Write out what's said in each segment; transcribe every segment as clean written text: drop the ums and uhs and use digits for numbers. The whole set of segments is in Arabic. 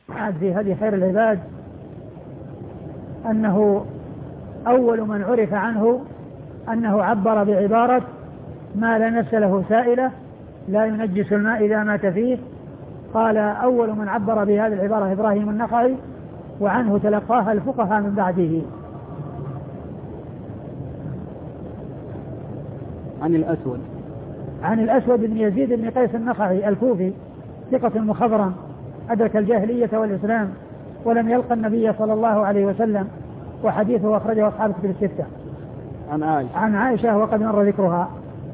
في هدي خير العباد أنه أول من عرف عنه أنه عبر بعبارة ما لا نفس له سائلة لا ينجس الماء إذا مات فيه. قال أول من عبر بهذه العبارة إبراهيم النخعي، وعنه تلقاها الفقهاء من بعده. عن الأسود بن يزيد بن قيس النخعي الكوفي ثقة مخضرم أدرك الجاهلية والإسلام ولم يلقى النبي صلى الله عليه وسلم، وحديثه أخرجه أصحاب الكتب الستة. عن عائشة وقد مر ذكرها.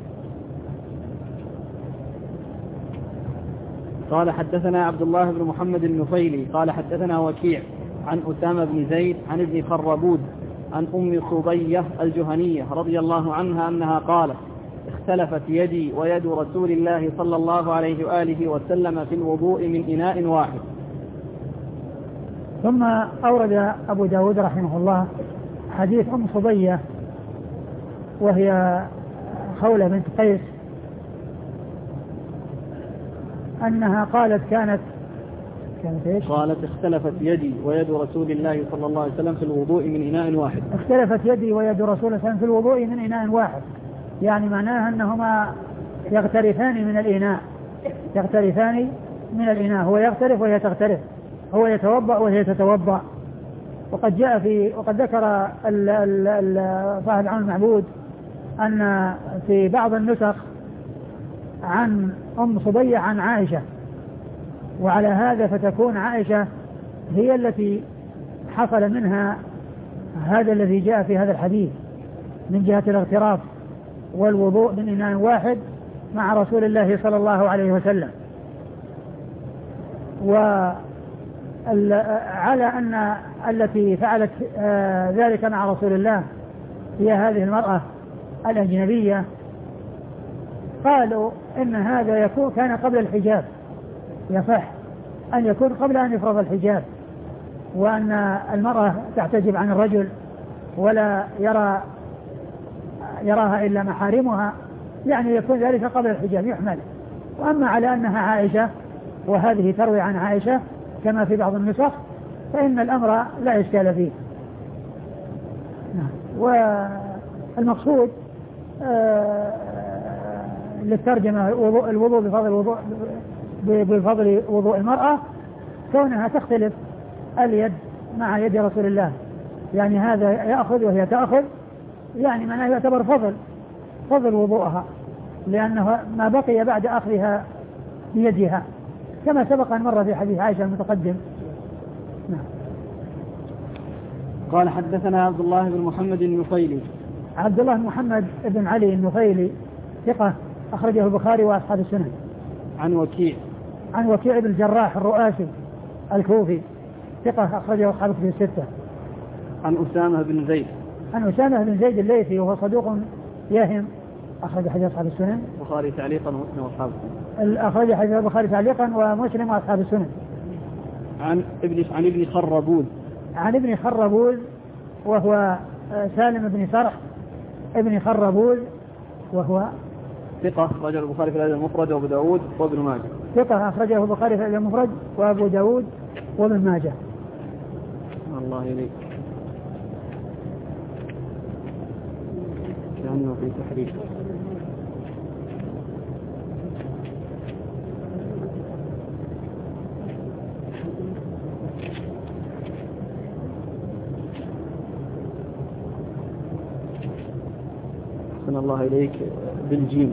قال حدثنا عبد الله بن محمد النفيلي قال حدثنا وكيع عن أسامة بن زيد عن ابن خربود عن أم صبية الجهنية رضي الله عنها أنها قالت اختلفت يدي ويد رسول الله صلى الله عليه وآله وسلم في الوضوء من إناء واحد. ثم أورد أبو داود رحمه الله حديث أم صبية وهي خولة بنت قيس أنها قالت كانت إيش؟ قالت اختلفت يدي ويد رسول الله صلى الله عليه وسلم في الوضوء من إناء واحد. اختلفت يدي ويد رسول الله صلى الله عليه وسلم في الوضوء من إناء واحد، يعني معناها أنهما يغترفان من الإناء، يغترفان من الإناء، هو يغترف وهي تغترف، هو يتوضأ وهي تتوضأ. وقد جاء وقد ذكر صاحب العون المعبود أن في بعض النسخ عن أم صبية عن عائشة، وعلى هذا فتكون عائشة هي التي حصل منها هذا الذي جاء في هذا الحديث من جهة الاغتراف والوضوء من إناء واحد مع رسول الله صلى الله عليه وسلم. وعلى أن التي فعلت ذلك مع رسول الله هي هذه المرأة الأجنبية، قالوا إن هذا كان قبل الحجاب، يصح أن يكون قبل أن يفرض الحجاب، وأن المرأة تحتجب عن الرجل ولا يراها إلا محارمها، يعني يكون ذلك قبل الحجاب يحمل. وأما على أنها عائشة وهذه تروي عن عائشة كما في بعض النسخ فإن الأمر لا إشكال فيه. والمقصود للترجمة الوضوء بفضل وضوء المرأة كونها تختلف اليد مع يد رسول الله، يعني هذا يأخذ وهي تأخذ، يعني معناه يعتبر فضل وضوءها، لأنه ما بقي بعد أخذها بيدها كما سبق أن مر في حديث عائشة المتقدم. نعم. قال حدثنا عبد الله بن محمد النفيلي. عبد الله بن محمد بن علي النفيلي ثقة أخرجه البخاري وأصحاب السنن. عن وكيع بن الجراح الرؤاسي الكوفي ثقة أخرجه أصحاب الكتب الستة. عن أسامة بن زيد الليثي وهو صدوق يهم أخرج حديث أصحاب السنن. البخاري تعليقا ومسلم وأصحاب السنن. أخرج حديث البخاري تعليقا ومسلم وأصحاب السنن. عن ابن خربوز وهو سالم بن صرح ابن خربوز وهو ثقة أخرجه البخاري في الأدب المفرد وأبو داود وابن ماجه. ثقة أخرجه البخاري في الأدب المفرد وأبو داود وابن ماجه. الله إليك. كانوا في تحريف. أحسن الله إليك. بالجيم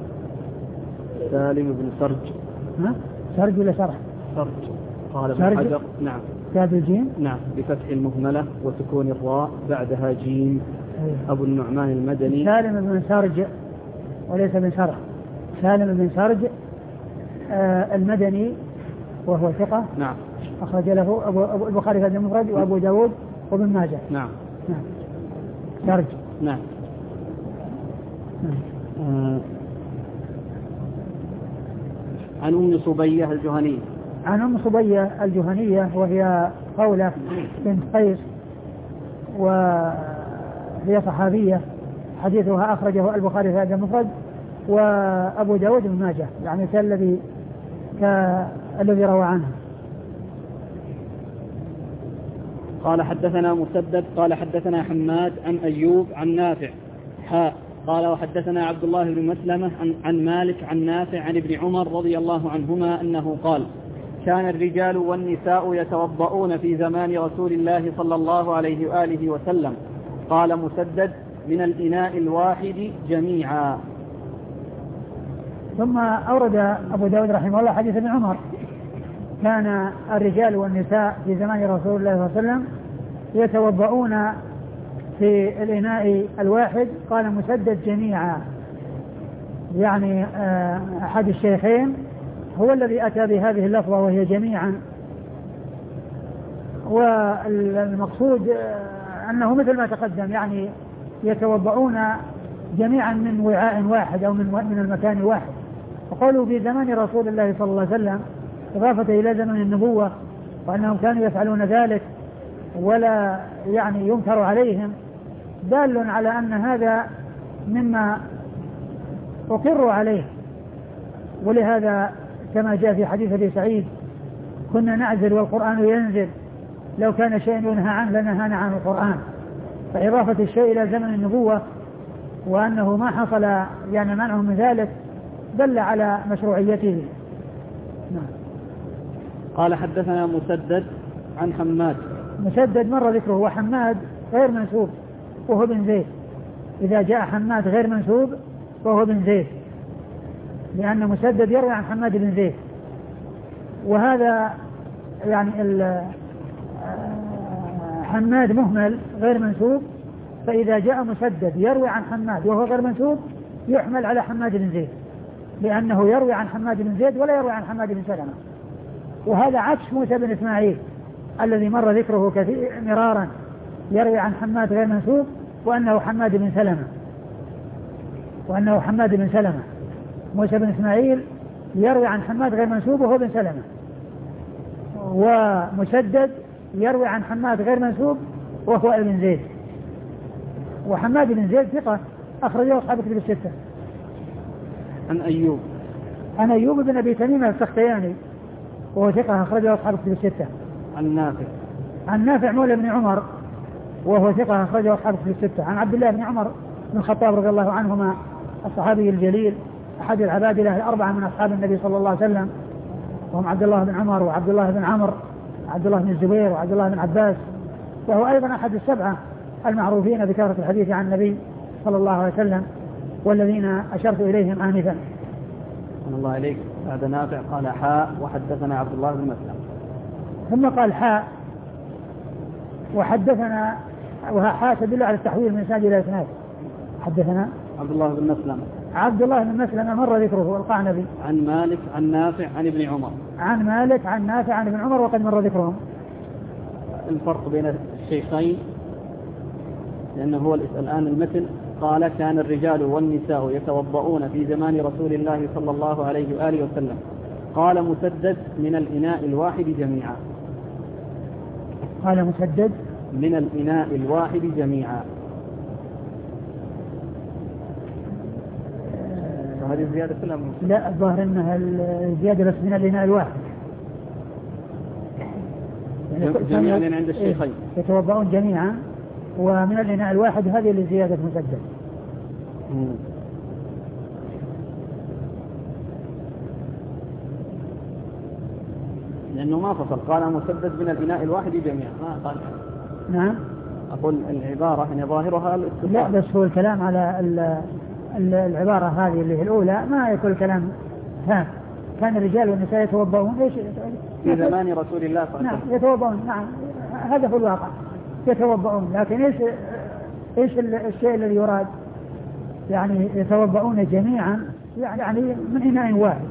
سالم بن سرج. سرج ولا شرح؟ سرج. قال ابن حجر نعم. كاد الجيم؟ نعم بفتح المهملة وسكون الراء بعدها جيم. أبو النعمان المدني. سالم بن سرج وليس بن شرح. سالم بن سرج المدني وهو ثقة. نعم. أخرج له أبو البخاري في الأدب المفرد وأبو داود وابن ماجه. نعم. سرج. نعم. عن أم صبية الجهنية. عن أم صبية الجهنية وهي خولة بنت قيس وهي صحابية، حديثها أخرجه البخاري في الأدب المفرد وأبو داود بن ماجه، يعني الذي روى عنها. قال حدثنا مسدد قال حدثنا حماد عن أيوب عن نافع قال وحدثنا عبد الله بن مسلمة عن مالك عن نافع عن ابن عمر رضي الله عنهما أنه قال كان الرجال والنساء يتوضؤون في زمان رسول الله صلى الله عليه وآله وسلم. قال مسدد من الإناء الواحد جميعا. ثم أورد أبو داود رحمه الله حديث ابن عمر كان الرجال والنساء في زمان رسول الله صلى الله عليه وسلم يتوضؤون في الإناء الواحد. قال مسدد جميعا، يعني أحد الشيخين هو الذي أتى بهذه اللفظة وهي جميعا، والمقصود أنه مثل ما تقدم، يعني يتوضؤون جميعا من وعاء واحد أو من المكان واحد. وقالوا في زمان رسول الله صلى الله عليه وسلم إضافة إلى زمن النبوة وأنهم كانوا يفعلون ذلك ولا يعني ينكر عليهم، دال على أن هذا مما أقروا عليه. ولهذا كما جاء في حديث أبي سعيد كنا نعزل والقرآن ينزل، لو كان شيء ينهى عنه لنهانا عن القرآن. فإضافة الشيء إلى زمن النبوة وأنه ما حصل يعني منع من ذلك دل على مشروعيته. نعم. قال حدثنا مسدد عن حماد. مسدد مر ذكره، وحماد غير منسوب وهو بن زيد. إذا جاء حماد غير منسوب وهو بن زيد، لأن مسدد يروي عن حماد بن زيد، وهذا يعني حماد مهمل غير منسوب، فإذا جاء مسدد يروي عن حماد وهو غير منسوب يحمل على حماد بن زيد، لأنه يروي عن حماد بن زيد ولا يروي عن حماد بن سلمة. وهذا عكس موسى بن إسماعيل الذي مر ذكره كثير مرارا، يروي عن حماد غير منسوب وأنه حماد بن سلمة. موسى بن إسماعيل يروي عن حماد غير منسوب وهو بن سلمة، ومسدد يروي عن حماد غير منسوب وهو ابن زيد. وحماد بن زيد ثقة أخرجه أصحاب الكتب الستة. عن أيوب بن أبي تميم السختياني وهو ثقة أخرجه أصحاب الكتب الستة. عن نافع مولى بن عمر وهو ثقة أخرجه أصحاب الكتب الستة. عن عبد الله بن عمر بن الخطاب رضي الله عنهما الصحابي الجليل أحد العبادلة الأربعة من أصحاب النبي صلى الله عليه وسلم، وهم عبد الله بن عمر وعبد الله بن عمرو وعبد الله بن الزبير وعبد الله بن عباس، وهو أيضا أحد السبعة المعروفين بكثرة الحديث عن النبي صلى الله عليه وسلم والذين أشرت إليهم آنفا. الله عليك. بعد نافع قال وحدثنا عبد الله بن مسلم، ثم قال وحدثنا، وها تدل على التحويل من إسناد إلى إسناد. حدثنا عبد الله بن مسلم مر ذكره القعنبي. عن مالك عن نافع عن ابن عمر. عن مالك عن نافع عن ابن عمر وقد مر ذكرهم. الفرق بين الشيخين لأنه هو الآن المثل قال كان الرجال والنساء يتوضؤون في زمان رسول الله صلى الله عليه وآله وسلم. قال مسدد من الإناء الواحد جميعا. قال مسدد من الإناء الواحد جميعا. هذه الزيادة كلها لا، الظاهر أنها الزيادة بس من الإناء الواحد، يعني عند الشيخين يتوضؤون جميعا ومن الإناء الواحد، هذه لزيادة مسدد. لأنه ما فصل، قال مسدد من الإناء الواحد جميعا ما قال. نعم. أقول العبارة يعني ظاهرها الاتصال. لا، بس هو الكلام على العبارة هذه اللي هي الأولى ما يكون كلام ها. كان الرجال والنساء يتوضؤون ايش في زمان رسول الله صلى الله عليه وسلم. نعم يتوضؤون، نعم هذا هو الواقع، يتوضؤون، لكن ايش الشيء الذي يراد؟ يعني يتوضؤون جميعا يعني من إناء واحد.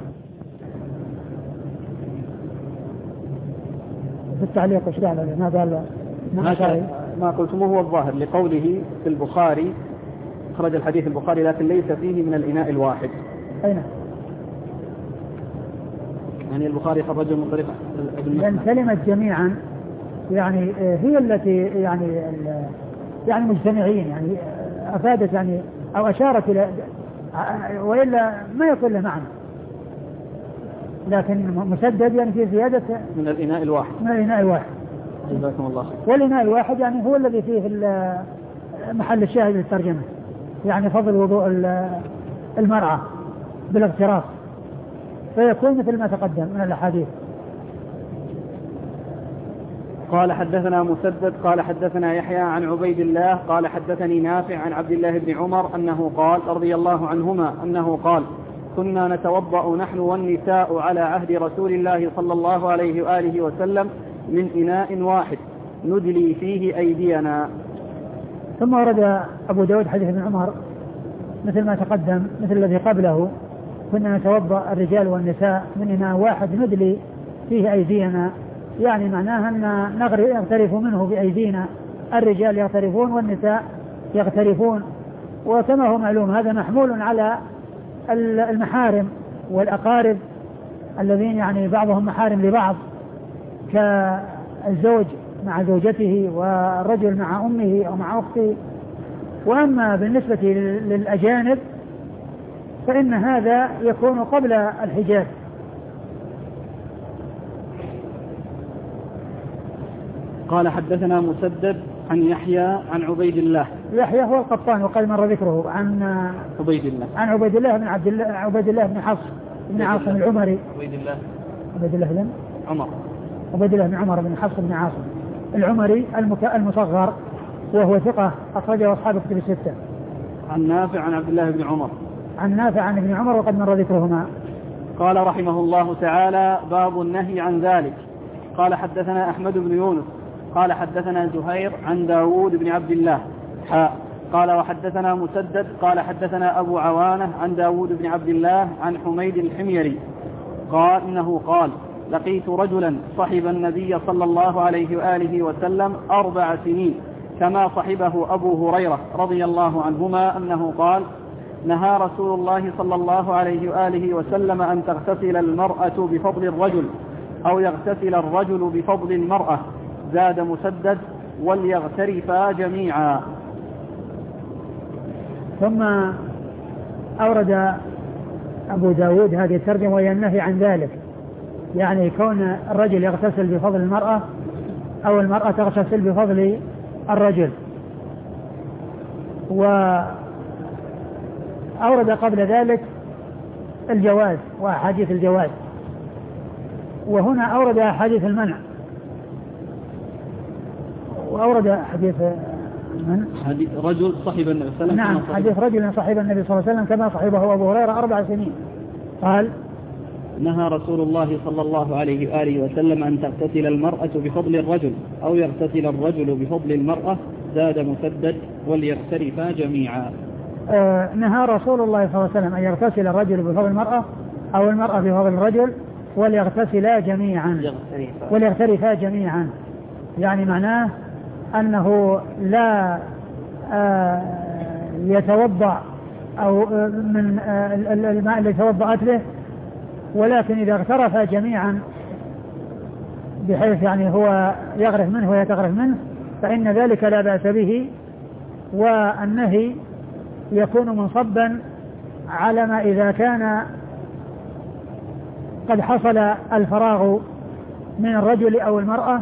في التعليق ايش قال؟ ما قال ما قلتموه هو الظاهر لقوله في البخاري خرج الحديث البخاري لكن ليس فيه من الإناء الواحد. أين؟ يعني البخاري خرجه من طريق ابن لأن كلمة جميعا يعني هي التي يعني مجتمعين، يعني أفادت يعني أو أشارت إلى، وإلا ما يكون له معنى. لكن مسدد يعني في زيادة من الإناء الواحد. جزاكم الله خير. والإناء الواحد يعني هو الذي فيه محل الشاهد للترجمة، يعني فضل وضوء المرأة بالاغتراف، فيكون مثل ما تقدم من الأحاديث. قال حدثنا مسدد قال حدثنا يحيى عن عبيد الله قال حدثني نافع عن عبد الله بن عمر أنه قال رضي الله عنهما أنه قال كنا نتوضأ نحن والنساء على عهد رسول الله صلى الله عليه وآله وسلم من إناء واحد ندلي فيه أيدينا. ثم ورد أبو داود حديث ابن عمر مثل ما تقدم مثل الذي قبله، كنا نتوضأ الرجال والنساء من إناء واحد ندلي فيه أيدينا، يعني معناها أن نغترف منه بأيدينا، الرجال يغترفون والنساء يغترفون. وكما هو معلوم هذا محمول على المحارم والأقارب الذين يعني بعضهم محارم لبعض، كالزوج مع زوجته والرجل مع أمه أو مع أخته. وأما بالنسبة للأجانب فإن هذا يكون قبل الحجاب. قال حدثنا مسدد عن يحيى عن عبيد الله. يحيى هو القطان وقد مر ذكره عن عبيد الله بن عبيد الله بن حفص بن عاصم العمري. عبيد الله بن عمر بن حفص بن عاصم العمري المصغر، وهو ثقة أخرجه أصحاب الكتب الستة. عن نافع عن عبد الله بن عمر. عن نافع عن ابن عمر وقد مر ذكرهما. قال رحمه الله تعالى باب النهي عن ذلك. قال حدثنا أحمد بن يونس قال حدثنا زهير عن داود بن عبد الله قال وحدثنا مسدد قال حدثنا أبو عوانة عن داود بن عبد الله عن حميد الحميري قال إنه قال لقيت رجلا صحب النبي صلى الله عليه وآله وسلم 4 سنين كما صحبه أبو هريرة رضي الله عنهما أنه قال نهى رسول الله صلى الله عليه وآله وسلم أن تغتسل المرأة بفضل الرجل أو يغتسل الرجل بفضل المرأة. زاد مسدد وليغترفا جميعا. ثم أورد أبو داود هذه الترجمة وهي النهي عن ذلك، يعني كون الرجل يغتسل بفضل المرأة أو المرأة تغتسل بفضل الرجل. وأورد قبل ذلك الجواز وأحاديث الجواز، وهنا أورد أحاديث المنع، وأورد حديث رجل صحب النبي صلى الله عليه وسلم. نعم، حديث رجل صحب النبي صلى الله عليه وسلم كما صحبه أبو هريرة 4 سنين. قال نهى رسول الله صلى الله عليه وآله وسلم أن تغتسل المرأة بفضل الرجل أو يغتسل الرجل بفضل المرأة. زاد مسدد وليغترفا جميعا. نهى رسول الله صلى الله عليه وسلم أن يغتسل الرجل بفضل المرأة أو المرأة بفضل الرجل وليغتسلا جميعا، يعني معناه أنه لا يتوضأ أو من الماء الذي توضأت به، ولكن إذا اغترفا جميعا بحيث يعني هو يغرف منه وهي تغرف منه فإن ذلك لا بأس به. والنهي يكون منصبا على ما إذا كان قد حصل الفراغ من الرجل أو المرأة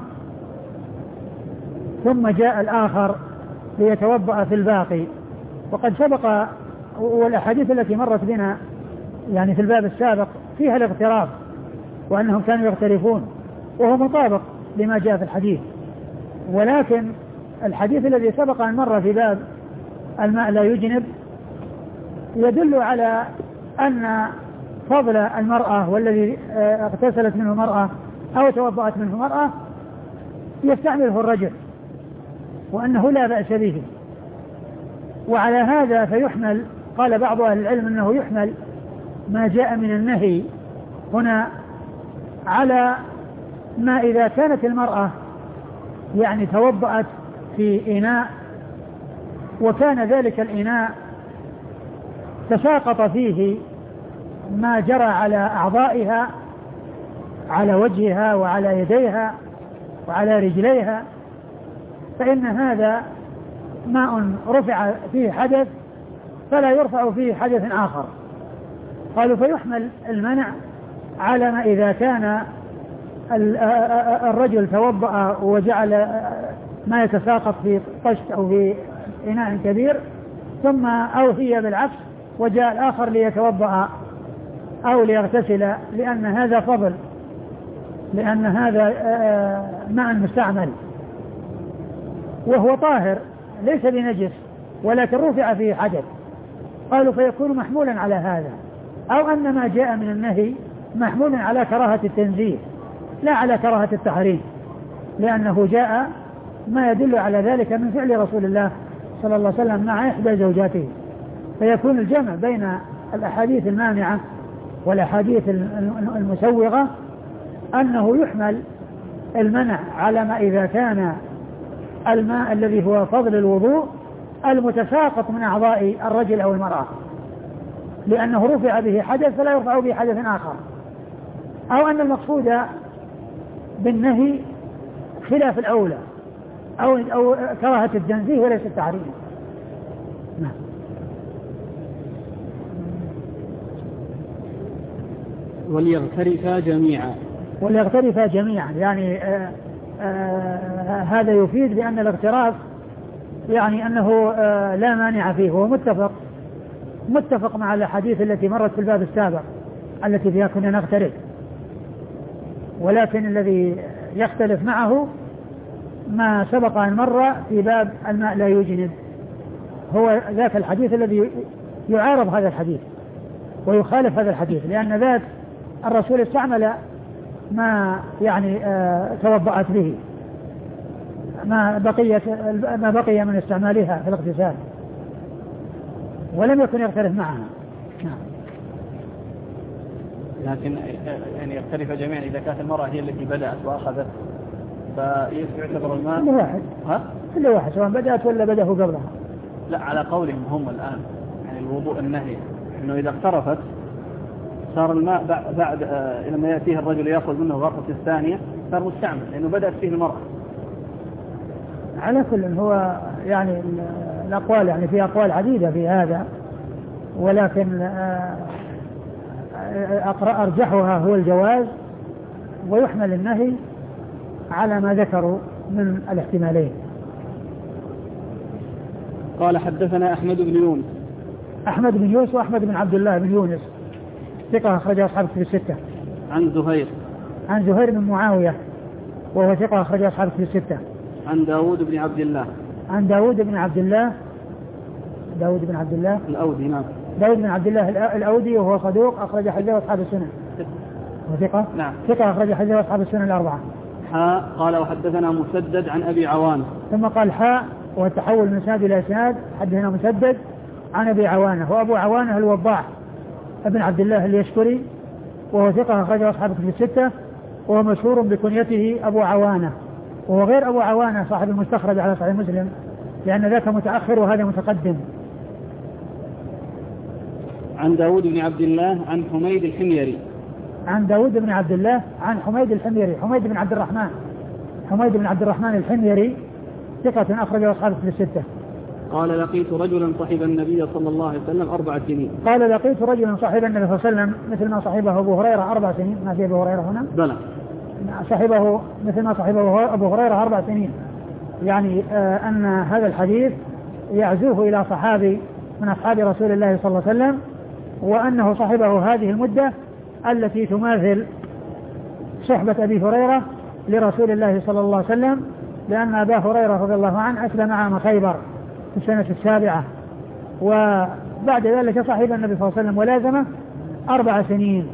ثم جاء الآخر ليتوضأ في الباقي. وقد سبق والأحاديث التي مرت بنا يعني في الباب السابق فيها الاغتراف وأنهم كانوا يغترفون، وهو مطابق لما جاء في الحديث. ولكن الحديث الذي سبق أن مر في باب الماء لا يجنب يدل على أن فضل المرأة والذي اغتسلت منه المرأة أو توضأت منه المرأة يستعمله الرجل، وأنه لا بأس به. وعلى هذا فيحمل، قال بعض أهل العلم أنه يحمل ما جاء من النهي هنا على ما إذا كانت المرأة يعني توضأت في إناء وكان ذلك الإناء تساقط فيه ما جرى على أعضائها، على وجهها وعلى يديها وعلى رجليها، فإن هذا ماء رفع فيه حدث فلا يرفع فيه حدث آخر. قالوا فيحمل المنع على ما إذا كان الرجل توضأ وجعل ما يتساقط في طشت أو في إناء كبير ثم أوهي بالعكس وجاء الآخر ليتوضأ أو ليغتسل، لأن هذا فضل، لأن هذا ماء مستعمل وهو طاهر ليس بنجس ولكن رفع فيه حدث، قالوا فيكون محمولا على هذا، أو أن ما جاء من النهي محمول على كراهة التنزيه لا على كراهة التحريم، لأنه جاء ما يدل على ذلك من فعل رسول الله صلى الله عليه وسلم مع إحدى زوجاته، فيكون الجمع بين الأحاديث المانعة والأحاديث المسوغة أنه يحمل المنع على ما إذا كان الماء الذي هو فضل الوضوء المتساقط من أعضاء الرجل أو المرأة، لأنه رفع به حدث فلا يرفع به حدث آخر، أو أن المقصود بالنهي خلاف الأولى أو كراهة التنزيه وليس التحريم. نعم. وليغترفا جميعا. وليغترفا جميعا يعني هذا يفيد بأن الاغتراف يعني أنه لا مانع فيه، هو متفق مع الحديث التي مرت في الباب السابق التي فيها كنا نغترف، ولكن الذي يختلف معه ما سبق أن مر في باب الماء لا يجنب، هو ذاك الحديث الذي يعارض هذا الحديث ويخالف هذا الحديث، لأن ذات الرسول استعمل ما يعني توضأت به ما بقي من استعمالها في الاغتسال ولم يكن يغترف معها. لكن يعني يختلف جميعا إذا كانت المرأة هي التي بدأت وأخذت فيعتبر الماء كل واحد كل واحد سواء بدأت ولا بدأه قبلها. لا على قولهم هم الآن يعني الوضوء النهي إنه إذا اقترفت صار الماء بعد لما يأتيه الرجل يأخذ منه غرفة الثانية صار مستعمل لأنه بدأت فيه المرأة. على كل هو يعني الأقوال يعني في أقوال عديدة في هذا، ولكن أرجحها هو الجواز، ويحمل النهي على ما ذكروا من الاحتمالين. قال حدثنا أحمد بن يونس. أحمد بن يونس وأحمد بن عبد الله بن يونس ثقة أخرج أصحاب في الستة. عن زهير بن معاوية وهو ثقة أخرج أصحاب في الستة. عن داود بن عبد الله. عن داود بن عبد الله الأودي. نعم. داود بن عبد الله الأودي وهو صدوق أخرج حديثه أصحاب السنن. وثقة. نعم. ثقة أخرج حديثه أصحاب السنن الأربعة. قال وحدثنا مسدد عن أبي عوانة. ثم قال والتحول من اسناد إلى اسناد حدثنا مسدد عن أبي عوانة، وأبو عوانة الوضاح ابن عبد الله اليشكري وهو ثقة أخرج أصحاب في الستة، وهو مشهور بكنيته أبو عوانة، وهو غير أبو عوانة صاحب المستخرج على صحيح مسلم لأن ذاك متأخر وهذا متقدم. عن داود بن عبد الله عن حميد الحميري. عن داود بن عبد الله عن حميد الحميري، حميد بن عبد الرحمن الحميري ثقة أخرج أصحاب في الستة. قال لقيت رجلا صحب النبي صلى الله عليه وسلم 4 سنين. قال لقيت رجلا صحب النبي صلى الله عليه وسلم مثل ما صحبه أبو هريرة 4 سنين. ما في أبو هريرة هنا؟ بلى. صحبه مثل ما صحبه أبو هريرة 4 سنين، يعني أن هذا الحديث يعزوه إلى صحابي من أصحاب رسول الله صلى الله عليه وسلم، وأنه صحبه هذه المدة التي تماثل صحبة أبي هريرة لرسول الله صلى الله عليه وسلم، لأن أبا هريرة رضي الله عنه أسلم عام خيبر في السنة 7، وبعد ذلك صحب النبي صلى الله عليه وسلم ولازمه 4 سنين.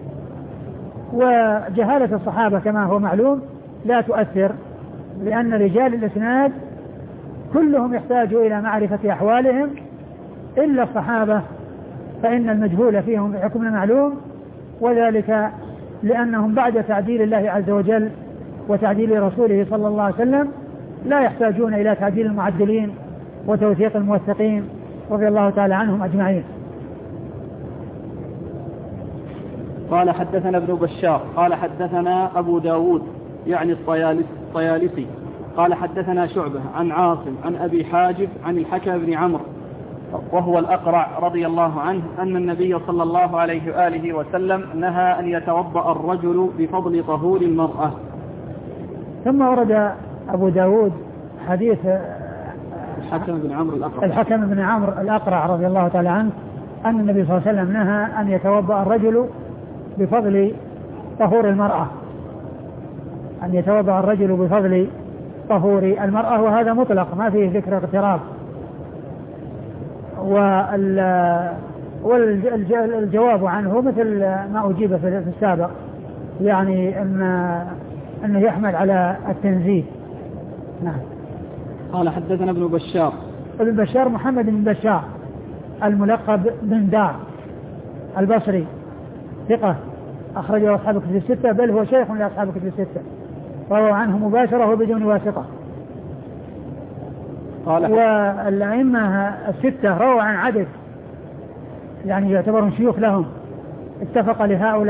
وجهالة الصحابة كما هو معلوم لا تؤثر، لأن رجال الإسناد كلهم يحتاجوا إلى معرفة أحوالهم إلا الصحابة، فإن المجهول فيهم بحكم معلوم، وذلك لأنهم بعد تعديل الله عز وجل وتعديل رسوله صلى الله عليه وسلم لا يحتاجون إلى تعديل المعدلين وتوثيق الموثقين رضي الله تعالى عنهم أجمعين. قال حدثنا ابن بشار قال حدثنا أبو داود يعني الطيالسي قال حدثنا شعبة عن عاصم عن أبي حاجب عن الحكم بن عمرو وهو الأقرع رضي الله عنه أن النبي صلى الله عليه وآله وسلم نهى أن يتوضأ الرجل بفضل طهور المرأة. ثم ورد أبو داود حديث الحكم بن عمرو الأقرع رضي الله تعالى عنه أن النبي صلى الله عليه وسلم نهى أن يتوضأ الرجل بفضل طهور المرأة، أن يتوضأ الرجل بفضل طهور المرأة، وهذا مطلق ما فيه ذكر اغتراب. والجواب عنه مثل ما أجيب في السابق، يعني أنه يحمل على التنزيه. نعم. قال حدثنا ابن بشار محمد بن بشار الملقب بن دار البصري، ثقة أخرجه أصحاب الكتب الستة، بل هو شيخ لأصحاب الكتب الستة، روى عنه مباشرة وبدون واسطة. والأئمة الستة رووا عن عدد يعني يعتبرون شيوخ لهم، اتفق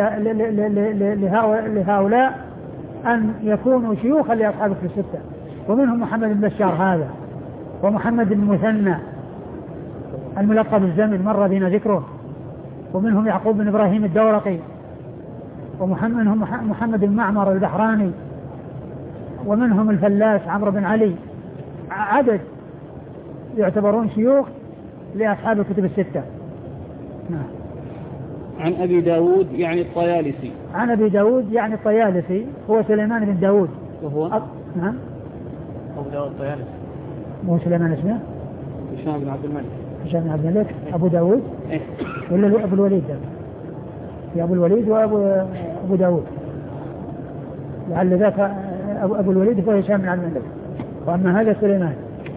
لهؤلاء أن يكونوا شيوخا لأصحاب الكتب الستة، ومنهم محمد بن بشار هذا، ومحمد بن مثنى الملقب الزمن مر بنا ذكره، ومنهم يعقوب بن إبراهيم الدورقي، ومنهم محمد بن معمر البحراني، ومنهم الفلاس عمرو بن علي، عدد يعتبرون شيوخ لأصحاب الكتب الستة. نعم. عن أبي داود يعني الطيالسي. عن أبي داود يعني الطيالسي هو سليمان بن داود. وهو نعم. أبو داود الطيالسي. مو سليمان اسمه؟ هشام بن عبد الملك. هشام بن عبد الملك. أبو داود. إيه؟ ولا أبو الوليد ده؟ في أبو الوليد وأبو داود. لعل ذاك أبو الوليد هو هشام بن عبد الملك، وأما هذا سليمان.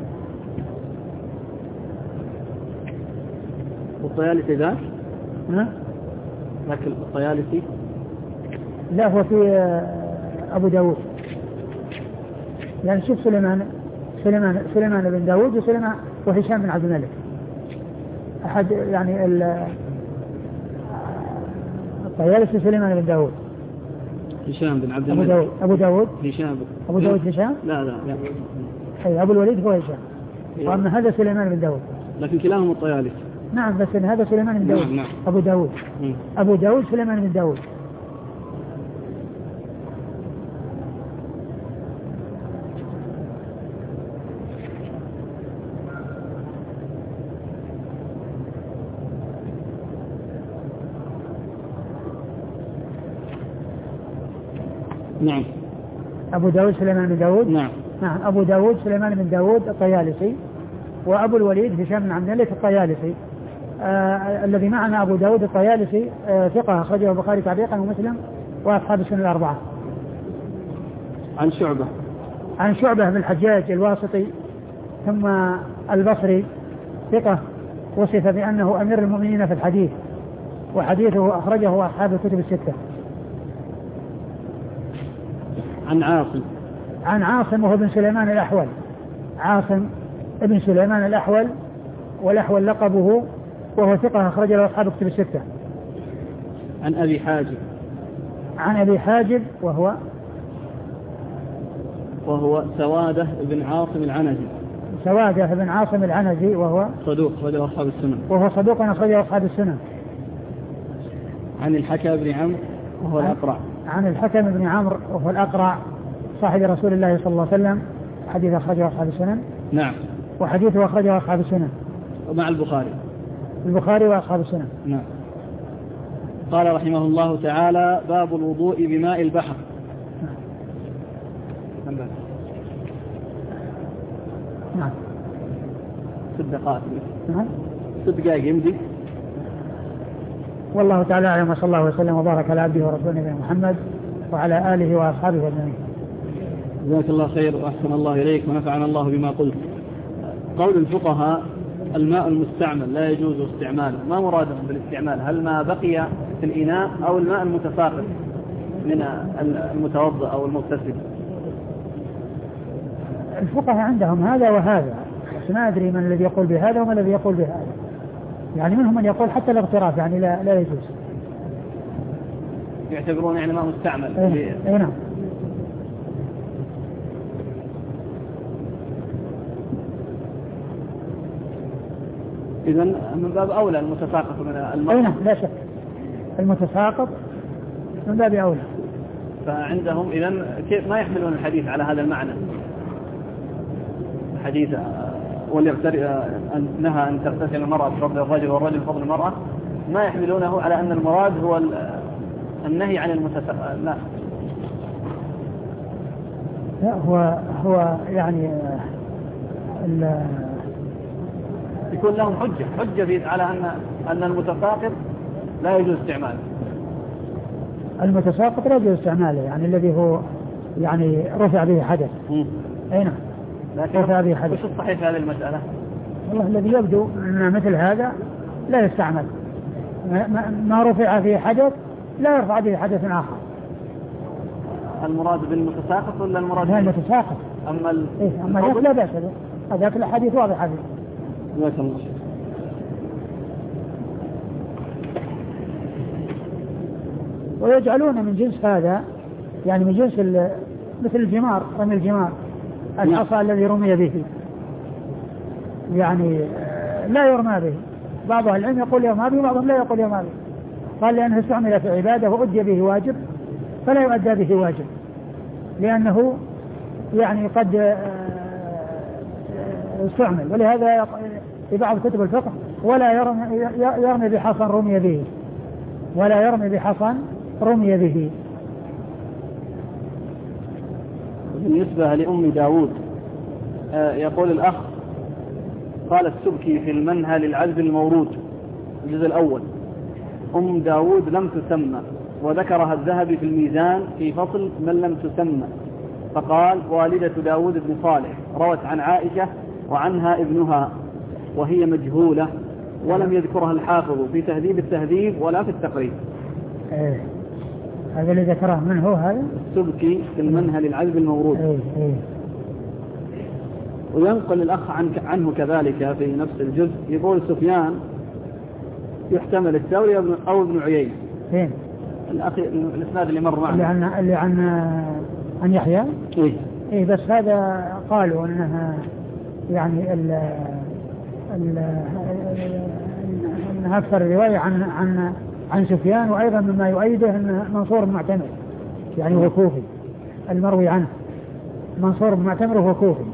والطيالسي ذاك؟ ها؟ ذاك الطيالسي؟ لا هو في أبو داود. يعني شوف سليمان بن داود وسليمان وهشام بن عبد الملك، أحد يعني الطيالسي سليمان بن داود. هشام بن عبد الملك. أبو داود هشام. أبو داود هشام؟ لا. أي أبو الوليد هو هشام، وأما هذا سليمان بن داود. لكن كلاهما الطيالسي. نعم، بس إن هذا سليمان بن داود. نعم. أبو داود. أبو داود سليمان بن داود. نعم. أبو داود سليمان بن داود. نعم. أبو داود سليمان بن داود الطيالسي، وأبو الوليد هشام بن عبد الملك الطيالسي. الذي معنا أبو داود الطيالسي ثقة أخرجه البخاري تعليقا ومسلم وأصحاب السنن الأربعة. عن شعبة بن الحجاج الواسطي ثم البصري، ثقة وصف بأنه أمير المؤمنين في الحديث، وحديثه أخرجه أصحاب الكتب الستة. عن عاصم وهو بن سليمان الأحول، عاصم ابن سليمان الأحول، والأحول لقبه، وهو ثقة أخرج له أصحاب الكتب الستة. عن أبي حاجب وهو سوادة بن عاصم العنزي، وهو صدوق أخرجه أصحاب السنن. عن الحكم بن عمرو وهو الأقرع. عن الحكم بن عمرو وهو الأقرع صاحب رسول الله صلى الله عليه وسلم، حديث أخرجه أصحاب السنن. نعم. وحديثه أخرجه أصحاب السنن ومع البخاري وأصحاب السنن. نعم. قال رحمه الله تعالى: باب الوضوء بماء البحر. نعم. 6 دقائق. نعم. 6 دقائق يمضي. والله تعالى أعلم، وصلى الله وسلم وبارك على عبده ورسوله نبينا محمد وعلى آله وأصحابه أجمعين. جزاك الله خير وأحسن الله إليك ونفعنا الله بما قلت. قول الفقهاء: الماء المستعمل لا يجوز استعماله، ما مرادهم بالاستعمال؟ هل ما بقي في الإناء أو الماء المتساقط من المتوضأ أو المغتسل؟ الفقهاء عندهم هذا وهذا، بس ما أدري من الذي يقول بهذا ومن الذي يقول بهذا. يعني منهم من يقول حتى الاغتراف يعني لا يجوز، يعتبرون يعني ماء مستعمل. اي نعم. إذن من باب أولى المتساقط من المرأة. نعم لا شك المتساقط من باب أولى. فعندهم إذن كيف ما يحملون الحديث على هذا المعنى؟ الحديث نهى أن تغتسل المرأة بفضل الرجل والرجل بفضل المرأة، ما يحملونه على أن المراد هو النهي عن المتساقط. لا هو يعني يكون لهم حجة على أن المتساقط لا يجوز استعماله. المتساقط لا يجوز استعماله، يعني الذي هو يعني رفع به حدث. أي نعم. رفع به حدث. وش الصحيح في هذه المسألة؟ والله الذي يبدو أن مثل هذا لا يستعمل، ما رفع به حدث لا يرفع به حدث آخر. المراد بالمتساقط ولا المراد المتساقط؟ أما لا بأس به، هذاك الحديث واضح به. جزاك الله. ويجعلون من جنس هذا يعني من جنس مثل الجمار، رمي الجمار، العصا الذي رمي به يعني لا يرمى به. بعض أهل العلم يقول يرمى به وبعضهم لا يقول يرمى به، قال لأنه استعمل في عبادة وأدى به واجب فلا يؤدى به واجب، لأنه يعني قد استعمل. ولهذا في بعض كتب الفقه ولا يرمي بحصن رمي به، ولا يرمي بحصن رمي به. بالنسبة لأم داود يقول الأخ قال السبكي في المنهى للعذب المورود الجزء الأول أم داود لم تسمى، وذكرها الذهبي في الميزان في فصل من لم تسمى، فقال والدة داود بن صالح روت عن عائشة وعنها ابنها وهي مجهولة، ولم يذكرها الحافظ في تهذيب التهذيب ولا في التقريب. هذا اللي ذكره من هو هذا؟ السبكي في المنهى للعذب المورود. وينقل الأخ عنه كذلك في نفس الجزء، يقول سفيان يحتمل الثوري أو ابن عيينة. فين؟ الإسناد اللي مر معنا اللي عن يحيى. إيه بس هذا قالوا أنها يعني أنها أكثر رواية عن سفيان، وأيضا مما يؤيده أن منصور معتمر يعني هو كوفي، المروي عنه منصور معتمر وهو كوفي.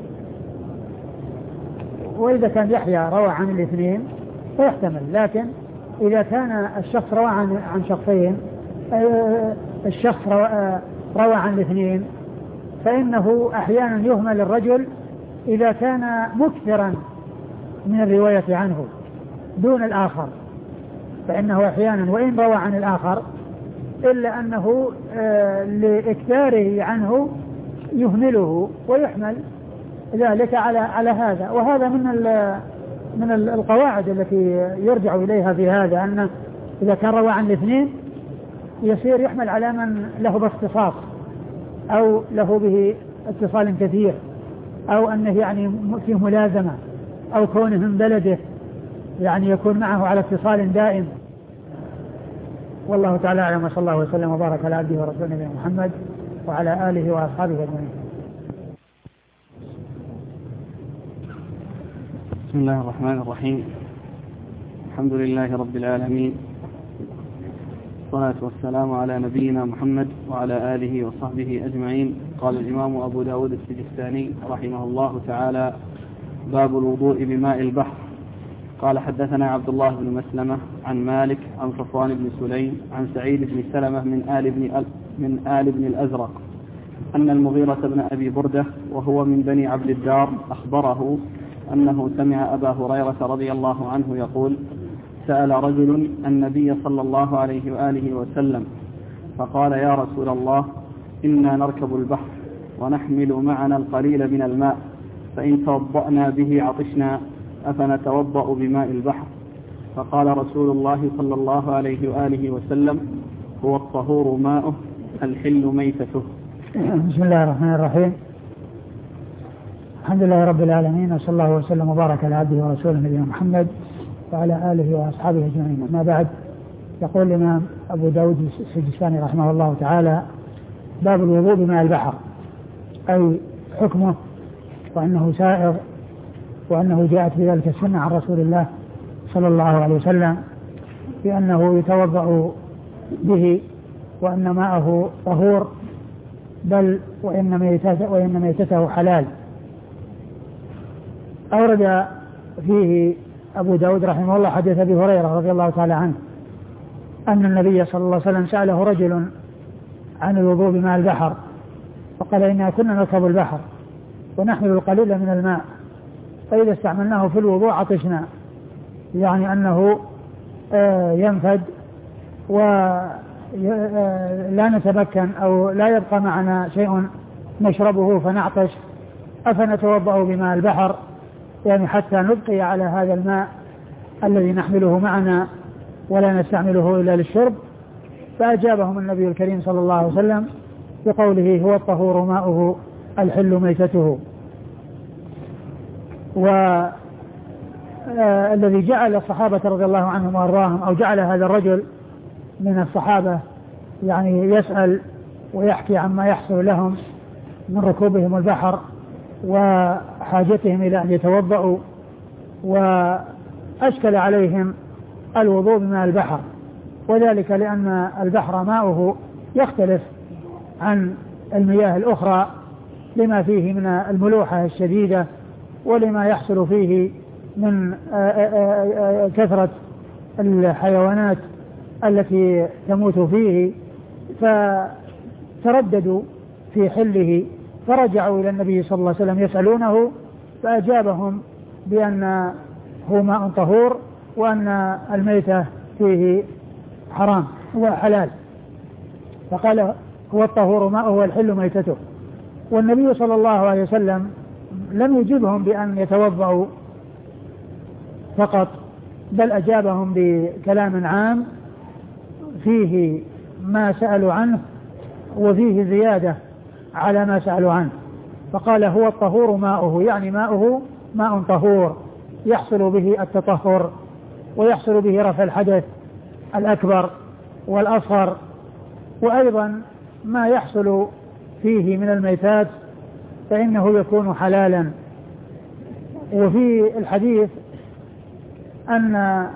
وإذا كان يحيى روى عن الاثنين فيحتمل، لكن إذا كان الشخص روى عن شخصين، الشخص روى عن الاثنين، فإنه أحيانا يهمل الرجل إذا كان مكثرا من الرواية عنه دون الآخر، فإنه أحيانا وإن روى عن الآخر إلا أنه لإكثاره عنه يهمله ويحمل ذلك على هذا. وهذا من القواعد التي يرجع إليها في هذا، أن إذا كان روى عن الاثنين يصير يحمل على من له باختصاص أو له به اتصال كثير، أو أنه يعني فيه ملازمة، أو كونه من بلده يعني يكون معه على اتصال دائم. والله تعالى أعلم، وصلى الله وسلم وبارك على عبده ورسوله نبينا محمد وعلى آله وأصحابه أجمعين. بسم الله الرحمن الرحيم. الحمد لله رب العالمين، والصلاة والسلام على نبينا محمد وعلى آله وصحبه أجمعين. قال الإمام أبو داود السجستاني رحمه الله تعالى: باب الوضوء بماء البحر. قال حدثنا عبد الله بن مسلمة عن مالك عن صفوان بن سليم عن سعيد بن سلمة من آل بن الأزرق أن المغيرة بن أبي بردة وهو من بني عبد الدار أخبره أنه سمع أبا هريرة رضي الله عنه يقول: سأل رجل النبي صلى الله عليه وآله وسلم فقال: يا رسول الله، إنا نركب البحر ونحمل معنا القليل من الماء، فإن توضأنا به عطشنا، أفنتوضأ بماء البحر؟ فقال رسول الله صلى الله عليه وآله وسلم: هو الطهور ماؤه الحل ميتته. بسم الله الرحمن الرحيم. الحمد لله رب العالمين، وصلى الله وسلم وبارك على عبده ورسوله نبينا محمد وعلى آله وأصحابه أجمعين. ما بعد، يقول الإمام أبو داود السجستاني رحمه الله تعالى: باب الوضوء بماء البحر، أي حكمه، وأنه سائغ، وأنه جاءت بذلك السنة عن رسول الله صلى الله عليه وسلم بأنه يتوضأ به وأن ماءه طهور، بل وإن ميتته حلال. أورد فيه أبو داود رحمه الله حديث أبي هريرة رضي الله تعالى عنه أن النبي صلى الله عليه وسلم سأله رجل عن الوضوء بماء البحر، فقال إنا كنا نركب البحر ونحمل القليل من الماء فإذا استعملناه في الوضوء عطشنا، يعني أنه ينفد ولا نتمكن أو لا يبقى معنا شيء نشربه فنعطش، أفنتوضأ بماء البحر يعني حتى نبقي على هذا الماء الذي نحمله معنا ولا نستعمله إلا للشرب. فأجابهم النبي الكريم صلى الله عليه وسلم بقوله هو الطهور ماؤه الحل ميتته. والذي جعل الصحابة رضي الله عنهم وأرضاهم أو جعل هذا الرجل من الصحابة يعني يسأل ويحكي عما يحصل لهم من ركوبهم البحر وحاجتهم إلى أن يتوضأوا، وأشكل عليهم الوضوء بماء البحر، وذلك لأن البحر ماؤه يختلف عن المياه الأخرى لما فيه من الملوحة الشديدة ولما يحصل فيه من كثرة الحيوانات التي تموت فيه، فترددوا في حله فرجعوا إلى النبي صلى الله عليه وسلم يسألونه، فأجابهم بأنه ماء طهور وأن الميتة فيه حرام وحلال، فقال هو الطهور ماءه والحل ميتته. والنبي صلى الله عليه وسلم لم يجبهم بأن يتوضأوا فقط، بل أجابهم بكلام عام فيه ما سألوا عنه وفيه زيادة على ما سألوا عنه، فقال هو الطهور ماؤه، يعني ماؤه ماء طهور يحصل به التطهر ويحصل به رفع الحدث الأكبر والأصغر، وأيضا ما يحصل فيه من الميتات فإنه يكون حلالا. وفي الحديث أن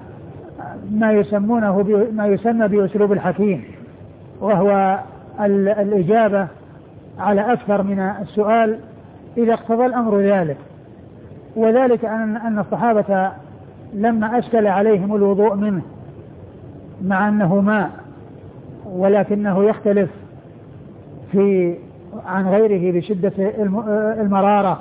ما يسمى بأسلوب الحكيم، وهو الإجابة على أكثر من السؤال إذا اقتضى الأمر ذلك، وذلك أن الصحابة لما أشكل عليهم الوضوء منه مع أنه ماء ولكنه يختلف عن غيره بشدة المرارة،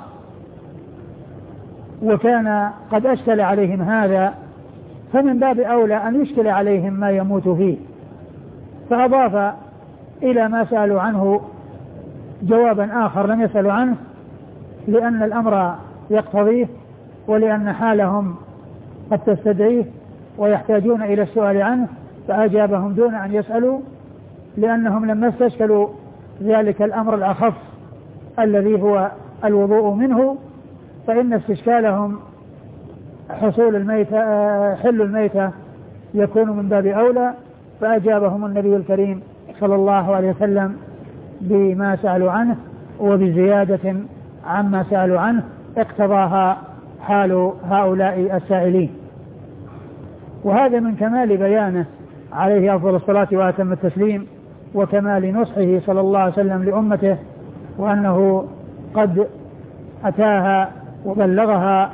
وكان قد أشكل عليهم هذا، فمن باب أولى أن يشكل عليهم ما يموت فيه، فأضاف إلى ما سألوا عنه جوابا آخر لم يسألوا عنه، لأن الأمر يقتضيه ولأن حالهم قد تستدعيه ويحتاجون إلى السؤال عنه، فأجابهم دون أن يسألوا، لأنهم لما استشكلوا ذلك الأمر الأخف الذي هو الوضوء منه، فإن استشكالهم حل الميتة يكون من باب أولى، فأجابهم النبي الكريم صلى الله عليه وسلم بما سألوا عنه وبزيادة عما سألوا عنه اقتضاها حال هؤلاء السائلين. وهذا من كمال بيانه عليه أفضل الصلاة وأتم التسليم وكمال نصحه صلى الله عليه وسلم لأمته، وأنه قد أتاها وبلغها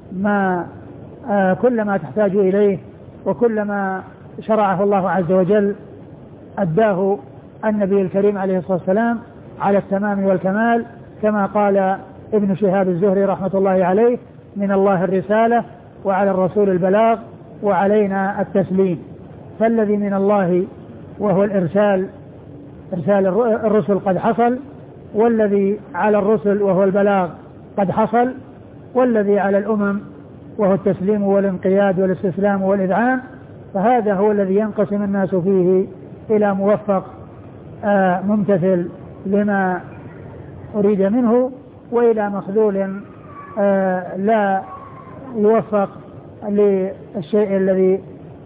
كل ما تحتاج إليه وكل ما شرعه الله عز وجل أداه النبي الكريم عليه الصلاة والسلام على التمام والكمال، كما قال ابن شهاب الزهري رحمة الله عليه من الله الرسالة وعلى الرسول البلاغ وعلينا التسليم. فالذي من الله وهو إرسال الرسل قد حصل، والذي على الرسل وهو البلاغ قد حصل، والذي على الأمم وهو التسليم والانقياد والاستسلام والإذعان، فهذا هو الذي ينقسم الناس فيه إلى موفق ممتثل لما أريد منه، وإلى مخذول لا يوفق للشيء الذي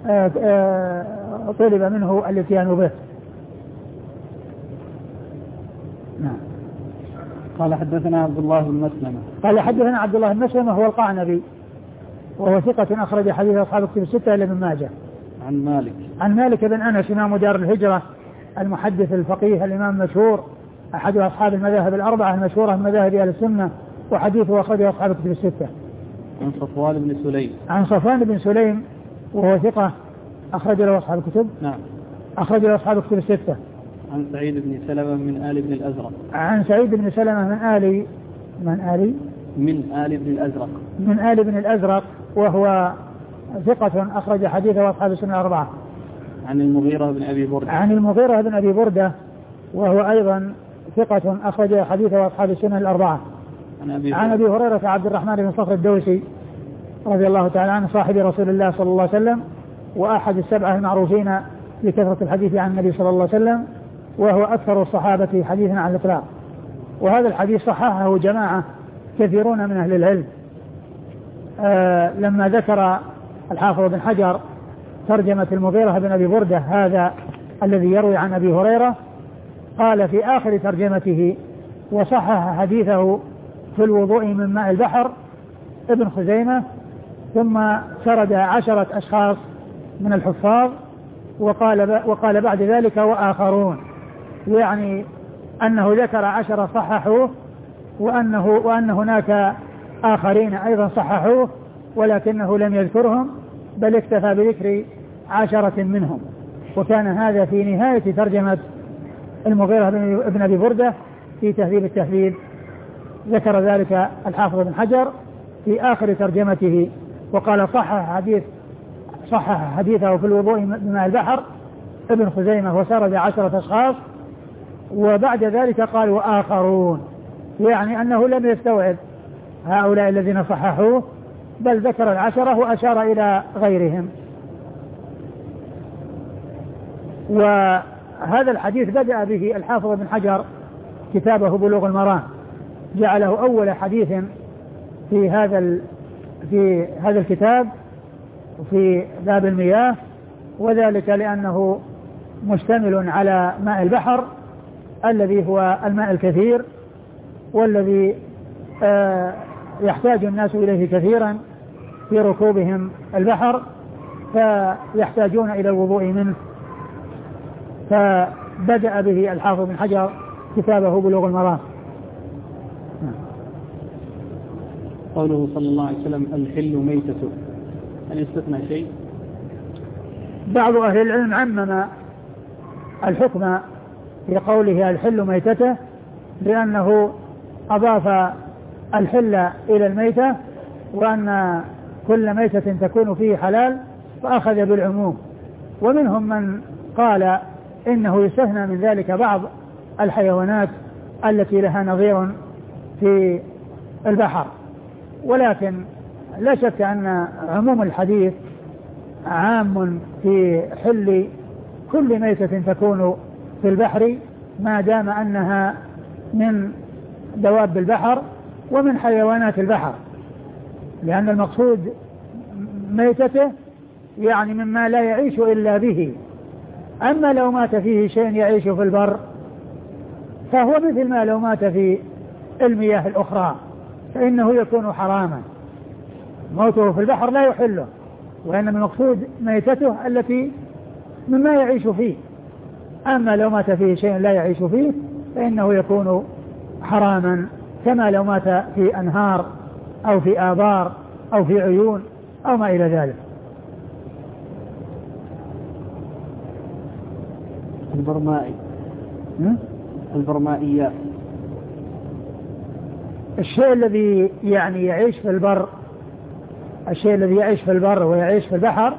طلب منه الاتيان به. نعم. قال حدثنا عبد الله بن مسلمة. قال حدثنا عبد الله بن مسلمة هو القعنبي وهو ثقة أخرج حديث أصحاب الكتب الستة إلا ابن ماجه. عن مالك بن أنس إمام دار الهجرة المحدث الفقيه الإمام المشهور أحد أصحاب المذاهب الأربعة المشهورة من مذاهب أهل السنة، وحديثه أخرجه أصحاب الكتب الستة. عن صفوان بن سليم وهو ثقة أخرج له أصحاب الكتب. نعم. أخرج له أصحاب الكتب الستة. عن سعيد بن سلمة من آل بن الأزرق. عن سعيد بن سلمة من آل بن الأزرق وهو ثقة أخرج حديثه أصحاب السنة الأربعة. عن المغيرة بن أبي بردة وهو أيضا ثقة أخرج حديثه أصحاب السنة الأربعة. عن أبي هريرة عبد الرحمن بن صخر الدوسي رضي الله تعالى عنه صاحب رسول الله صلى الله عليه وسلم وأحد السبعة المعروفين بكثرة الحديث عن النبي صلى الله عليه وسلم، وهو أكثر الصحابة حديثا عن الإطلاق. وهذا الحديث صححه جماعة كثيرون من أهل العلم. لما ذكر الحافظ بن حجر ترجمة المغيرة بن أبي بردة هذا الذي يروي عن أبي هريرة، قال في آخر ترجمته وصحح حديثه في الوضوء من ماء البحر ابن خزيمة، ثم سرد 10 أشخاص من الحفاظ وقال بعد ذلك وآخرون، يعني أنه ذكر 10 صححوه وأن هناك آخرين أيضا صححوه ولكنه لم يذكرهم بل اكتفى بذكر 10 منهم. وكان هذا في نهاية ترجمة المغيرة بن أبي بردة في تهذيب التهذيب، ذكر ذلك الحافظ بن حجر في آخر ترجمته وقال صحح حديثه في الوضوء بماء البحر ابن خزيمة وسرد 10 أشخاص، وبعد ذلك قال وآخرون، يعني أنه لم يستوعب هؤلاء الذين صححوه بل ذكر 10 وأشار إلى غيرهم. وهذا الحديث بدأ به الحافظ بن حجر كتابه بلوغ المرام، جعله أول حديث في هذا الكتاب في باب المياه، وذلك لأنه مشتمل على ماء البحر الذي هو الماء الكثير والذي يحتاج الناس إليه كثيرا في ركوبهم البحر، فيحتاجون إلى الوضوء منه، فبدأ به الحافظ بن حجر كتابه بلوغ المرام. قوله صلى الله عليه وسلم الحل ميتته، هل يستثنى شيء؟ بعض أهل العلم عمم الحكم في قوله الحل ميتته لأنه أضاف الحل إلى الميتة، وأن كل ميتة تكون فيه حلال فأخذ بالعموم. ومنهم من قال إنه يستثنى من ذلك بعض الحيوانات التي لها نظير في البحر، ولكن لا شك أن عموم الحديث عام في حل كل ميتة تكون في البحر ما دام أنها من دواب البحر ومن حيوانات البحر، لأن المقصود ميتته يعني مما لا يعيش إلا به. أما لو مات فيه شيء يعيش في البر فهو مثل ما لو مات في المياه الأخرى فإنه يكون حراما، موته في البحر لا يحله، وإنما المقصود ميتته التي مما يعيش فيه. أما لو مات فيه شيء لا يعيش فيه فإنه يكون حراما، كما لو مات في أنهار أو في آبار أو في عيون أو ما إلى ذلك. البرمائيات الشيء الذي يعني يعيش في البر، الشيء الذي يعيش في البر ويعيش في البحر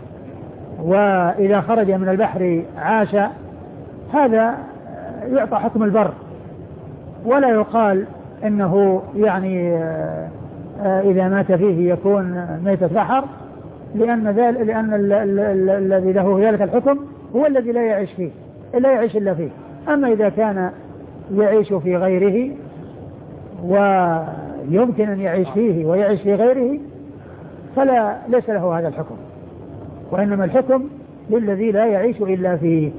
وإذا خرج من البحر عاش، هذا يعطى حكم البر، ولا يقال إنه يعني إذا مات فيه يكون ميتة بحر، لأن الذي له ذلك الحكم هو الذي لا يعيش فيه، لا يعيش إلا فيه. أما إذا كان يعيش في غيره ويمكن أن يعيش فيه ويعيش في غيره فلا ليس له هذا الحكم، وإنما الحكم للذي لا يعيش إلا فيه.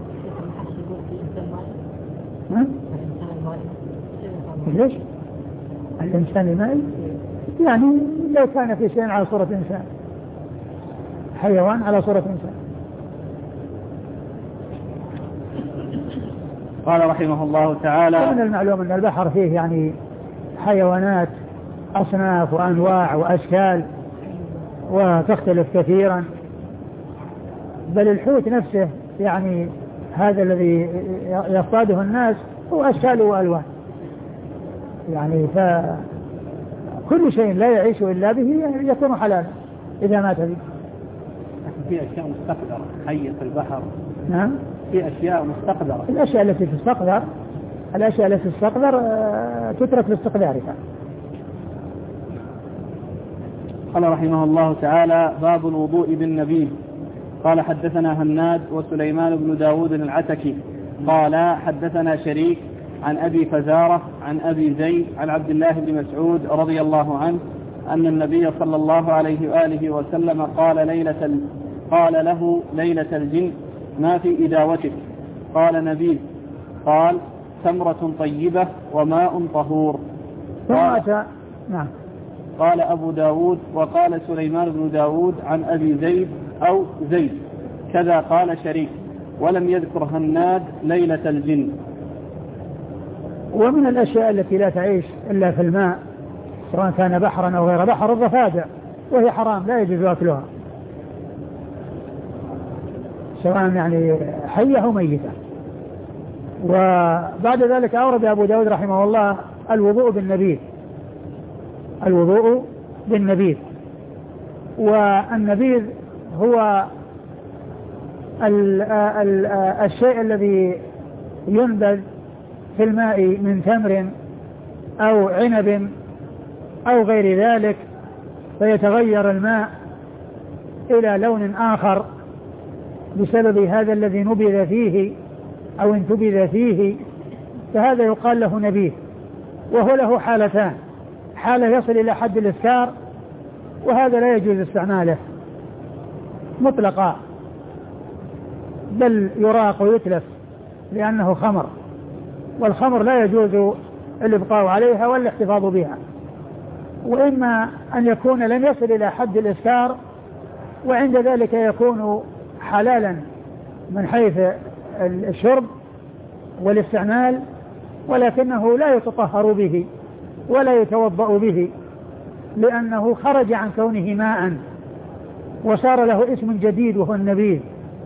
ليش؟ الإنسان المائي يعني لو كان في شيء على صورة إنسان، حيوان على صورة إنسان. قال رحمه الله تعالى: ومن المعلوم أن البحر فيه يعني حيوانات أصناف وأنواع وأشكال وتختلف كثيرا، بل الحوت نفسه يعني هذا الذي يصطاده الناس هو أشكال وألوان، يعني فكل شيء لا يعيش إلا به يكون حلالا إذا مات به. في أشياء مستقدرة حية في البحر. نعم، في أشياء مستقدرة. الأشياء التي تستقدر، الأشياء التي تستقدر تترك لاستقدارها. قال رحمه الله تعالى: باب الوضوء بالنبيذ. قال حدثنا هناد وسليمان بن داود العتكي قال حدثنا شريك عن أبي فزارة عن أبي زيد عن عبد الله بن مسعود رضي الله عنه أن النبي صلى الله عليه وآله وسلم قال له ليلة الجن: ما في إداوتك؟ قال: نبيذ. قال: تمرة طيبة وماء طهور. نعم. قال أبو داود: وقال سليمان بن داود عن أبي زيد أو زيد كذا قال شريك، ولم يذكر هناد ليلة الجن. ومن الأشياء التي لا تعيش إلا في الماء سواء كان بحرا أو غير بحر الضفادع، وهي حرام لا يجوز أكلها سواء يعني حية أو ميتة. وبعد ذلك أورد أبو داود رحمه الله الوضوء بالنبيذ، الوضوء بالنبيذ. والنبيذ هو الشيء الذي ينبذ في الماء من تمر أو عنب أو غير ذلك، فيتغير الماء إلى لون آخر بسبب هذا الذي نبذ فيه أو انتبذ فيه، فهذا يقال له نبيذ. وهو له حالتان: حالة يصل إلى حد الإسكار، وهذا لا يجوز استعماله مطلقا، بل يراق ويتلف لأنه خمر، والخمر لا يجوز الإبقاء عليها ولا الاحتفاظ بها. وإما أن يكون لم يصل إلى حد الإسكار، وعند ذلك يكون حلالا من حيث الشرب والاستعمال، ولكنه لا يتطهر به ولا يتوضأ به، لأنه خرج عن كونه ماء وصار له اسم جديد وهو النبيذ.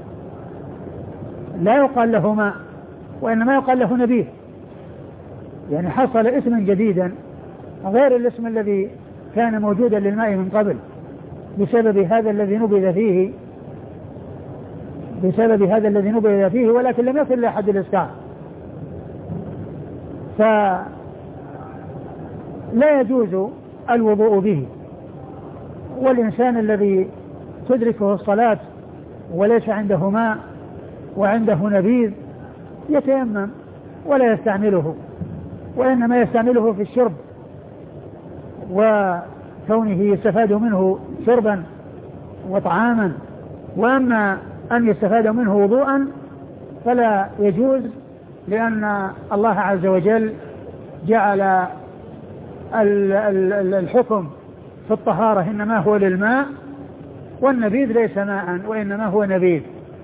لا يقال له ماء وإنما يقال له نبيذ، يعني حصل اسما جديدا غير الاسم الذي كان موجودا للماء من قبل بسبب هذا الذي نبذ فيه ولكن لم يصل إلى حد الإسكار. فلا يجوز الوضوء به. والإنسان الذي تدركه الصلاة وليس عنده ماء وعنده نبيذ يتيمم ولا يستعمله، وإنما يستعمله في الشرب، وكونه يستفاد منه شربا وطعاما. وأما أن يستفاد منه وضوءا فلا يجوز، لأن الله عز وجل جعل الحكم في الطهارة إنما هو للماء، والنبيذ ليس ماء وإنما هو نبيذ،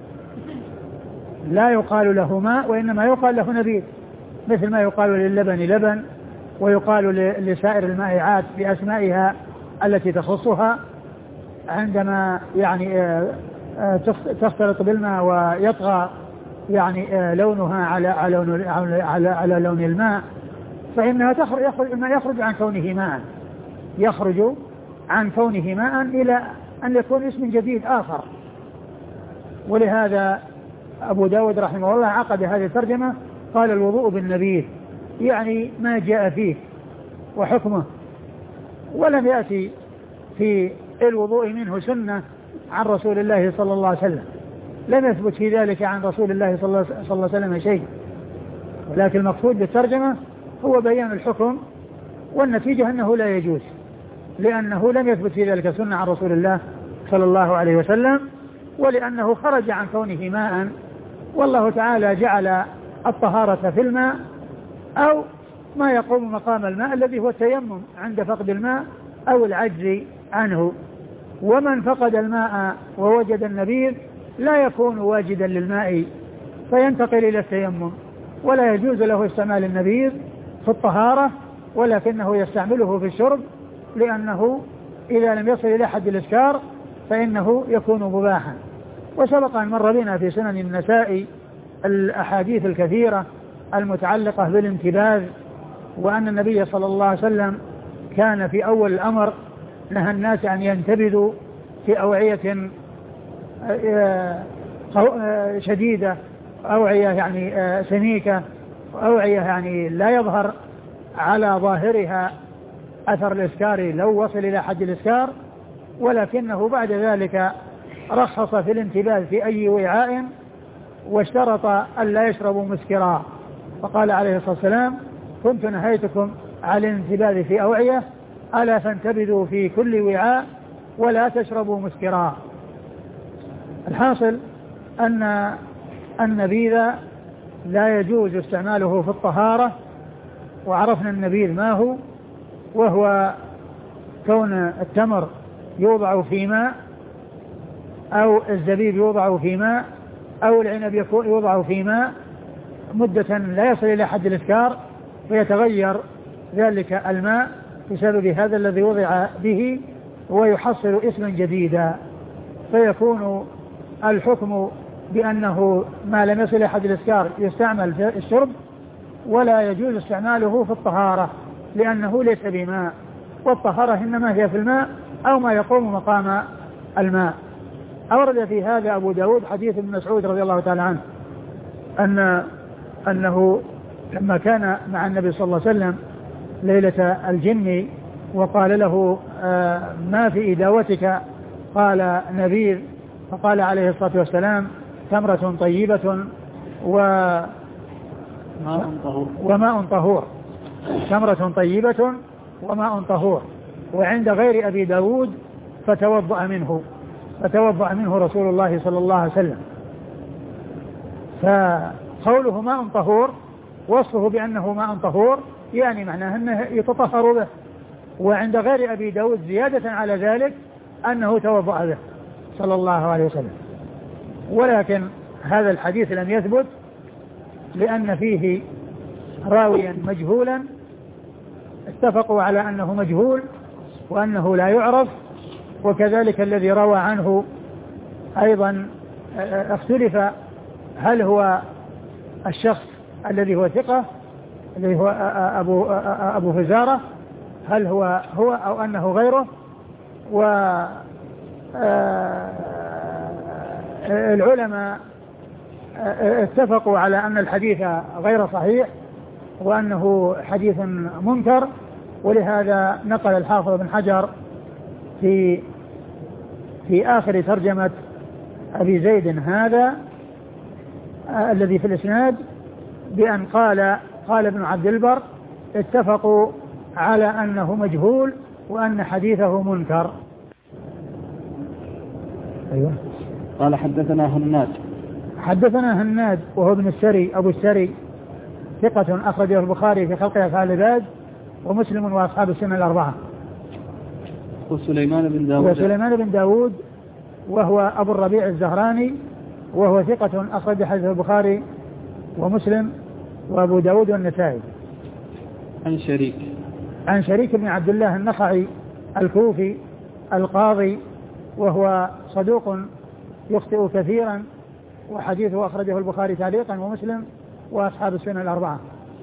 لا يقال له ماء وإنما يقال له نبيذ، مثل ما يقال للبن لبن، ويقال لسائر المائعات بأسمائها التي تخصها عندما يعني تختلط بالماء ويطغى يعني لونها على لون الماء، فإنها يخرج عن كونه ماء، يخرج عن كونه ماء إلى أن يكون اسم جديد آخر. ولهذا أبو داود رحمه الله عقد هذه الترجمة قال الوضوء بالنبيذ، يعني ما جاء فيه وحكمه. ولم يأتي في الوضوء منه سنة عن رسول الله صلى الله عليه وسلم، لم يثبت في ذلك عن رسول الله صلى الله عليه وسلم شيء، ولكن المقصود بالترجمة هو بيان الحكم، والنتيجة أنه لا يجوز، لأنه لم يثبت في ذلك سنة عن رسول الله صلى الله عليه وسلم، ولأنه خرج عن كونه ماء، والله تعالى جعل الطهارة في الماء أو ما يقوم مقام الماء الذي هو التيمم عند فقد الماء أو العجز عنه. ومن فقد الماء ووجد النبيذ لا يكون واجدا للماء فينتقل إلى التيمم، ولا يجوز له استعمال النبيذ في الطهارة، ولكنه يستعمله في الشرب، لأنه إذا لم يصل إلى حد الإسكار فإنه يكون مباحا. وسبق أن مر بنا في سنن النسائي الأحاديث الكثيرة المتعلقة بالانتباذ، وأن النبي صلى الله عليه وسلم كان في أول الأمر نهى الناس أن ينتبذوا في أوعية شديدة، أوعية يعني سميكة، أوعية يعني لا يظهر على ظاهرها أثر الإسكار لو وصل إلى حد الإسكار، ولكنه بعد ذلك رخص في الانتباذ في أي وعاء، واشترط أن لا يشربوا مسكرا، فقال عليه الصلاة والسلام: كنت نهيتكم عن الانتباذ في أوعية، ألا فانتبذوا في كل وعاء ولا تشربوا مسكرا. الحاصل أن النبيذ لا يجوز استعماله في الطهارة، وعرفنا النبيذ ما هو، وهو كون التمر يوضع في ماء، أو الزبيب يوضع في ماء، أو العنب يوضع في ماء مدة لا يصل إلى حد الإسكار، فيتغير ذلك الماء بسبب هذا الذي وضع به ويحصل اسما جديدا، فيكون الحكم بأنه ما لم يصل إلى حد الإسكار يستعمل في الشرب، ولا يجوز استعماله في الطهارة لأنه ليس بماء، والطهارة إنما هي في الماء أو ما يقوم مقام الماء. أورد في هذا أبو داود حديث ابن مسعود رضي الله تعالى عنه أنه لما كان مع النبي صلى الله عليه وسلم ليلة الجن وقال له: ما في إداوتك؟ قال: نبيذ. فقال عليه الصلاة والسلام: تمرة طيبة وماء طهور، تمرة طيبة وماء طهور. وعند غير أبي داود: فتوضأ منه رسول الله صلى الله عليه وسلم. فقوله ماء طهور وصفه بأنه ماء طهور يعني معناه أنه يتطهر به، وعند غير أبي داود زيادة على ذلك أنه توضأ به صلى الله عليه وسلم. ولكن هذا الحديث لم يثبت لأن فيه راويا مجهولا، اتفقوا على أنه مجهول وأنه لا يعرف، وكذلك الذي روى عنه أيضا اختلف هل هو الشخص الذي هو ثقة الذي هو أبو فزارة، هل هو أو أنه غيره. والعلماء اتفقوا على أن الحديث غير صحيح وأنه حديث منكر، ولهذا نقل الحافظ بن حجر في آخر ترجمة أبي زيد هذا الذي في الإسناد بأن قال ابن عبد البر: اتفقوا على أنه مجهول وأن حديثه منكر. أيوة. قال: حدثنا هناد وهو ابن السري أبو السري، ثقة أخرجه البخاري في خلق أفعال العباد ومسلم وأصحاب السنن الأربعة. وسليمان بن داود وهو أبو الربيع الزهراني، وهو ثقة أخرج حديث البخاري ومسلم وأبو داود والنسائي. عن شريك بن عبد الله النخعي الكوفي القاضي، وهو صدوق يخطئ كثيرا، وحديثه أخرجه البخاري تعليقا ومسلم وأصحاب السنن الأربعة.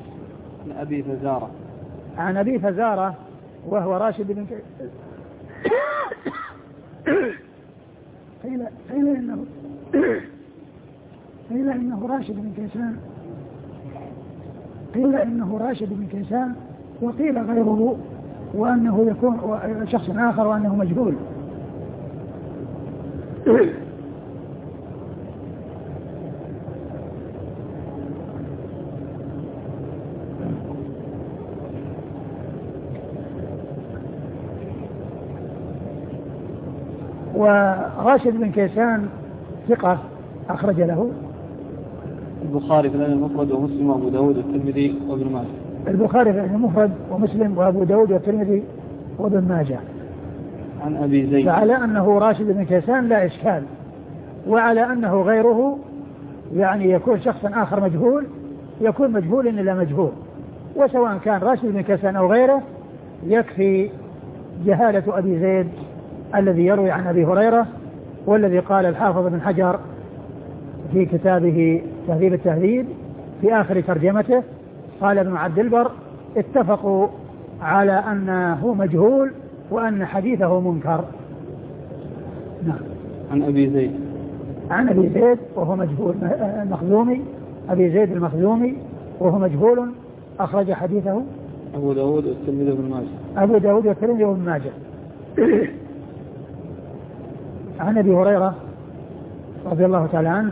عن أبي فزارة وهو راشد بن قيل إنه راشد بن كيسان، وقيل غيره وأنه يكون شخص آخر وأنه مجهول. وراشد بن كيسان ثقة أخرج له البخاري في الأدب المفرد ومسلم وأبو داود والترمذي وابن ماجه. البخاري في المفرد ومسلم وأبو داود والترمذي وابن ماجه. عن أبي زيد. فعلى أنه راشد بن كيسان لا إشكال، وعلى أنه غيره يعني يكون شخصا آخر مجهول، يكون مجهول إلا مجهول، وسواء كان راشد بن كيسان أو غيره يكفي جهالة أبي زيد الذي يروي عن أبي هريرة، والذي قال الحافظ بن حجر في كتابه تهذيب التهذيب في آخر ترجمته، قال ابن عبد البر اتفقوا على أنه مجهول وأن حديثه منكر. نعم. عن أبي زيد. عن أبي زيد وهو مجهول مخزومي، أبي زيد المخزومي وهو مجهول، أخرج حديثه أبو داود والترمذي وابن ماجه. أبو داود والترمذي وابن ماجه. عن أبي هريرة رضي الله تعالى عنه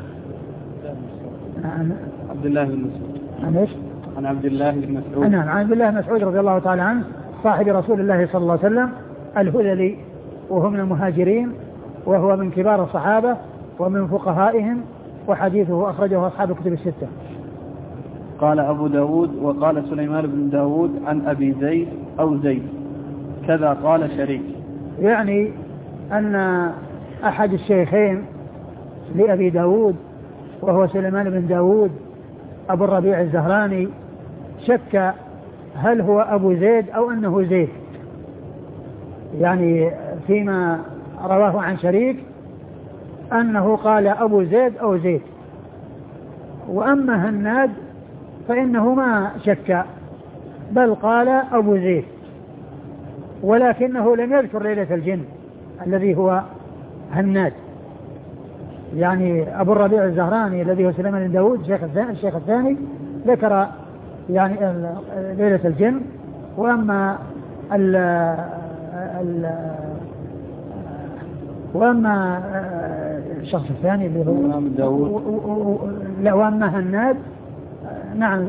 عن عبد الله بن مسعود. عن ايش؟ عن عبد الله بن مسعود. نعم، عن عبد الله بن مسعود رضي الله تعالى عنه صاحب رسول الله صلى الله عليه وسلم الهذلي، وهو من المهاجرين، وهو من كبار الصحابة ومن فقهائهم، وحديثه أخرجه أصحاب الكتب الستة. قال أبو داود وقال سليمان بن داود عن أبي زيد أو زيد كذا قال شريك. يعني أن أحد الشيخين لأبي داود وهو سليمان بن داود أبو الربيع الزهراني شك هل هو أبو زيد أو أنه زيد، يعني فيما رواه عن شريك أنه قال أبو زيد أو زيد. وأما هناد فإنه ما شك بل قال أبو زيد، ولكنه لم يذكر ليلة الجن الذي هو هناد. يعني أبو الربيع الزهراني الذي هو سليمان بن داود الشيخ الثاني ذكر يعني ليلة الجن، وأما الشخص الثاني اللي هو داود لا، وأما هناد نعم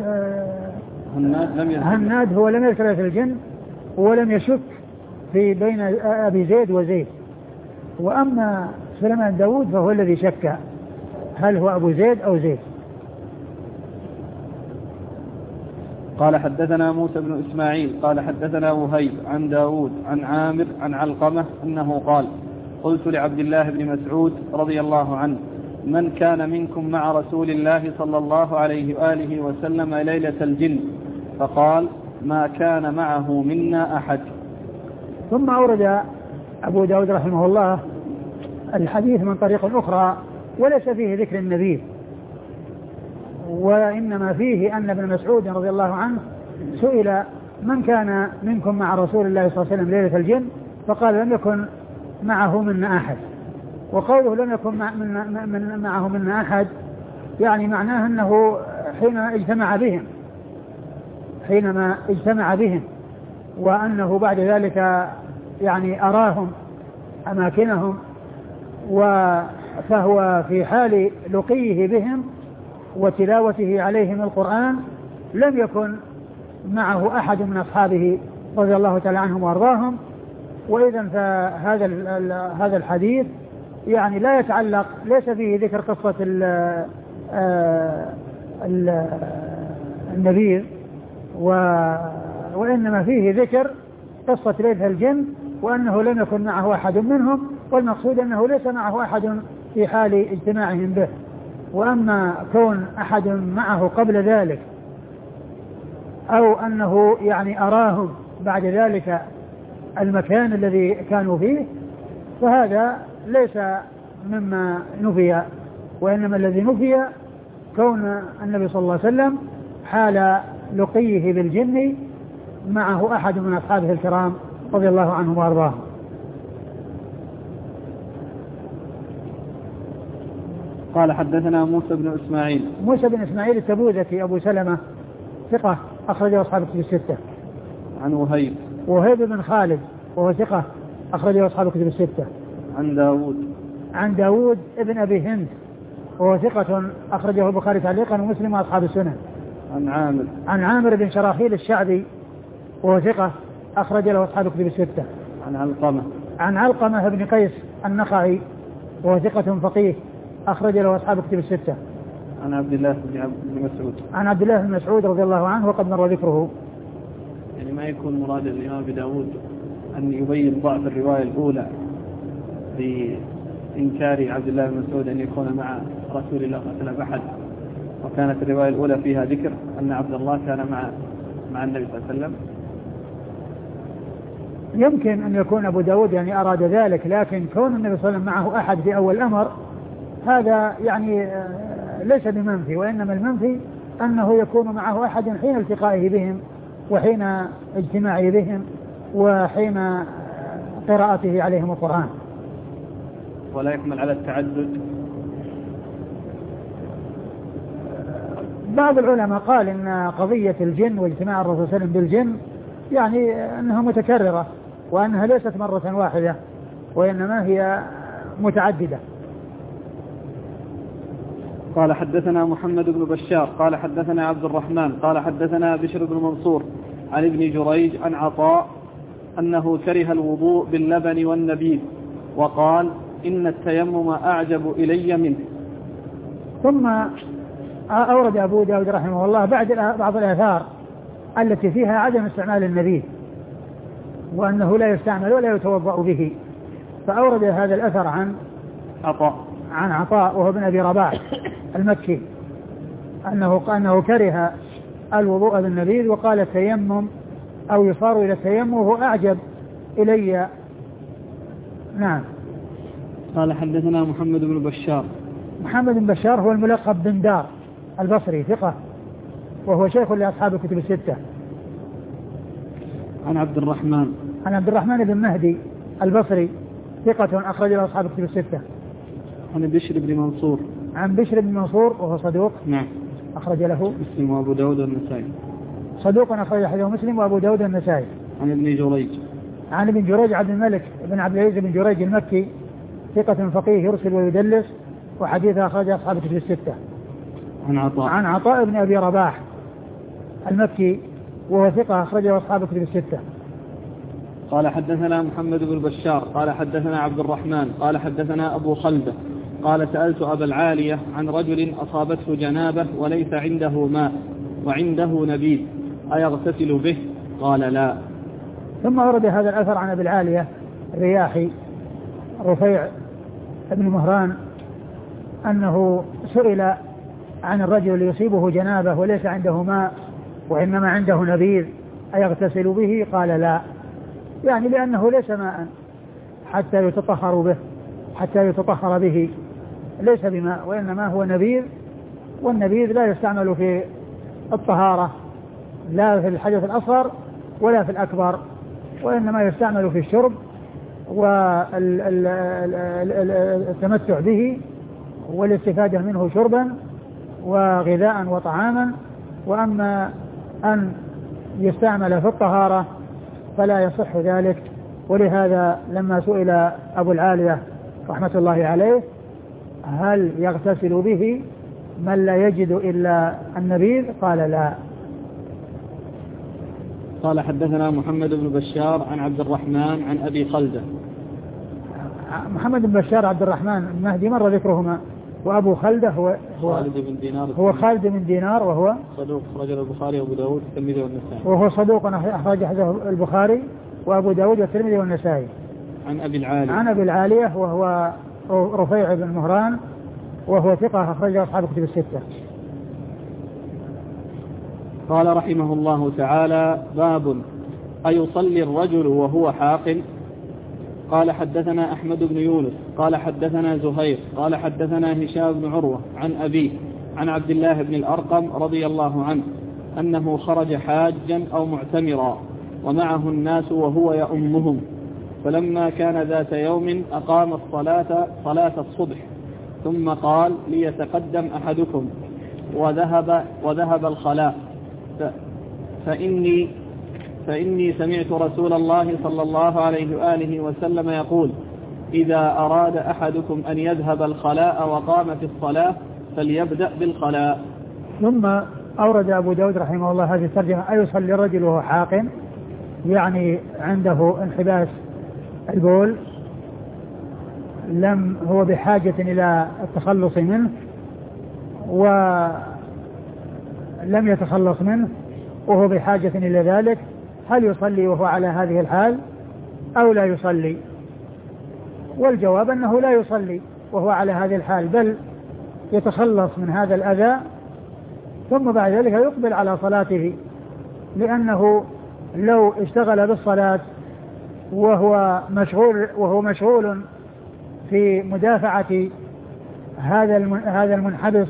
هناد هو لم يذكر ليلة الجن ولم يشك في بين أبي زيد وزيد. وأما سليمان داود فهو الذي شك هل هو أبو زيد أو زيد. قال حدثنا موسى بن إسماعيل قال حدثنا وهيب عن داود عن عامر عن علقمة أنه قال قلت لعبد الله بن مسعود رضي الله عنه من كان منكم مع رسول الله صلى الله عليه وآله وسلم ليلة الجن؟ فقال ما كان معه منا أحد. ثم أورد أبو داود رحمه الله الحديث من طريق أخرى وليس فيه ذكر النبي، وإنما فيه أن ابن مسعود رضي الله عنه سئل من كان منكم مع رسول الله صلى الله عليه وسلم ليلة الجن؟ فقال لم يكن معه منا أحد. وقوله لم يكن معه منا أحد يعني معناه أنه حينما اجتمع بهم وأنه بعد ذلك يعني أراهم أماكنهم، فهو في حال لقيه بهم وتلاوته عليهم القرآن لم يكن معه أحد من أصحابه رضي الله تعالى عنهم وأرضاهم. وإذا فهذا الحديث يعني لا يتعلق، ليس فيه ذكر قصة النبي، وإنما فيه ذكر قصة ليلة الجن وأنه لم يكن معه أحد منهم، والمقصود أنه ليس معه أحد في حال اجتماعهم به. وأما كون أحد معه قبل ذلك أو أنه يعني أراهم بعد ذلك المكان الذي كانوا فيه فهذا ليس مما نفي، وإنما الذي نفي كون النبي صلى الله عليه وسلم حال لقيه بالجن معه أحد من أصحابه الكرام رضي الله عنهم وأرضاهم. قال حدثنا موسى بن إسماعيل التبوذكي أبو سلمة ثقة أخرجه أصحاب الكتب الستة. عن وهيب بن خالد وهو ثقة أخرجه أصحاب الكتب الستة. عن داود ابن أبي هند وهو ثقة أخرجه البخاري تعليقا ومسلم وأصحاب السنن. عن عامر بن شراحيل الشعبي وهو ثقة أخرج له أصحاب الكتب الستة. عن علقمة بن قيس النخعي وهو ثقة فقيه أخرج له أصحاب الكتب الستة. عن عبد الله بن مسعود رضي الله عنه وقد مر ذكره. يعني ما يكون مراد الإمام أبي داود أن يبين ضعف الرواية الأولى بإنكار عبد الله بن مسعود أن يكون مع رسول الله صلى الله عليه وسلم أحد، وكانت الرواية الأولى فيها ذكر أن عبد الله كان مع النبي صلى الله عليه وسلم. يمكن أن يكون أبو داود يعني أراد ذلك، لكن كون النبي صلى الله عليه وسلم معه أحد في أول الأمر هذا يعني ليس بمنفي، وإنما المنفي أنه يكون معه أحد حين التقائه بهم وحين اجتماعه بهم وحين قراءته عليهم القرآن. ولا يكمل على التعدد. بعض العلماء قال إن قضية الجن واجتماع الرسول صلى الله عليه وسلم بالجن يعني أنها متكررة، وأنها ليست مرة واحدة وإنما هي متعددة. قال حدثنا محمد بن بشار قال حدثنا عبد الرحمن قال حدثنا بشر بن منصور عن ابن جريج عن عطاء أنه كره الوضوء باللبن والنبيذ وقال إن التيمم أعجب إلي منه. ثم أورد أبو داود رحمه الله بعض الآثار التي فيها عدم استعمال النبيذ وأنه لا يستعمل ولا يتوضأ به، فأورد هذا الأثر عن عطاء وهو ابن أبي رباح المكي أنه كره الوضوء بالنبيذ، وقال التيمم أو يصار إلى التيمم وهو أعجب إلي. نعم. قال حدثنا محمد بن بشار. محمد بن بشار هو الملقب بن دار البصري ثقة، وهو شيخ لأصحاب الكتب الستة. عن عبد الرحمن بن مهدي البصري ثقة أخرج له أصحاب الكتب الستة. عن بشر بن منصور وهو صدوق. نعم. أخرج له مسلم وأبو داود والنسائي. صدوق أخرج له مسلم وأبو داود والنسائي. عن ابن جريج عبد الملك بن عبد العزيز بن جريج المكي ثقة فقيه يرسل ويدلس، وحديثه أخرج أصحاب الكتب الستة. عن عطاء بن أبي رباح المكي وهو ثقة أخرجه أصحاب الكتب الستة. قال حدثنا محمد بن بشار قال حدثنا عبد الرحمن قال حدثنا أبو خلدة قال سألت أبا العالية عن رجل أصابته جنابة وليس عنده ماء وعنده نبيذ أيغتسل به؟ قال لا. ثم ورد هذا الأثر عن أبي العالية الرياحي رفيع بن مهران أنه سئل عن الرجل يصيبه جنابة وليس عنده ماء وإنما عنده نبيذ أيغتسل به؟ قال لا، يعني لأنه ليس ماء حتى يتطهر به، ليس بماء وإنما هو نبيذ، والنبيذ لا يستعمل في الطهارة لا في الحدث الأصغر ولا في الأكبر، وإنما يستعمل في الشرب والتمتع به والاستفادة منه شربا وغذاء وطعاما. وأما أن يستعمل في الطهارة فلا يصح ذلك. ولهذا لما سئل أبو العالية رحمة الله عليه هل يغتسل به من لا يجد إلا النبيذ؟ قال لا. قال حدثنا محمد بن بشار عن عبد الرحمن عن أبي خلدة. محمد بن بشار عبد الرحمن المهدي مر ذكرهما، وأبو خلدة هو خالد بن دينار وهو صدوق أخرجه البخاري وأبو داود والترمذي والنسائي. وهو صدوق أخرجه البخاري وأبو داود والترمذي والنسائي. عن أبي العالية وهو رفيع بن مهران وهو ثقة أخرجه أصحاب الكتب الستة. قال رحمه الله تعالى: باب أيصلي الرجل وهو حاق؟ قال حدثنا أحمد بن يونس قال حدثنا زهير قال حدثنا هشام بن عروة عن أبيه عن عبد الله بن الأرقم رضي الله عنه أنه خرج حاجا أو معتمرا ومعه الناس وهو يؤمهم، فلما كان ذات يوم أقام صلاة الصبح ثم قال: ليتقدم أحدكم وذهب الخلاء فإني سمعت رسول الله صلى الله عليه وآله وسلم يقول: إذا أراد أحدكم أن يذهب الخلاء وقام في الصلاة فليبدأ بالخلاء. ثم أورد أبو داود رحمه الله هذه الترجمة: أيصلي الرجل وهو حاق، يعني عنده انحباس البول هو بحاجة إلى التخلص منه ولم يتخلص منه وهو بحاجة إلى ذلك، هل يصلي وهو على هذه الحال أو لا يصلي؟ والجواب أنه لا يصلي وهو على هذه الحال، بل يتخلص من هذا الأذى ثم بعد ذلك يقبل على صلاته، لأنه لو اشتغل بالصلاة وهو مشغول في مدافعة هذا المنحبس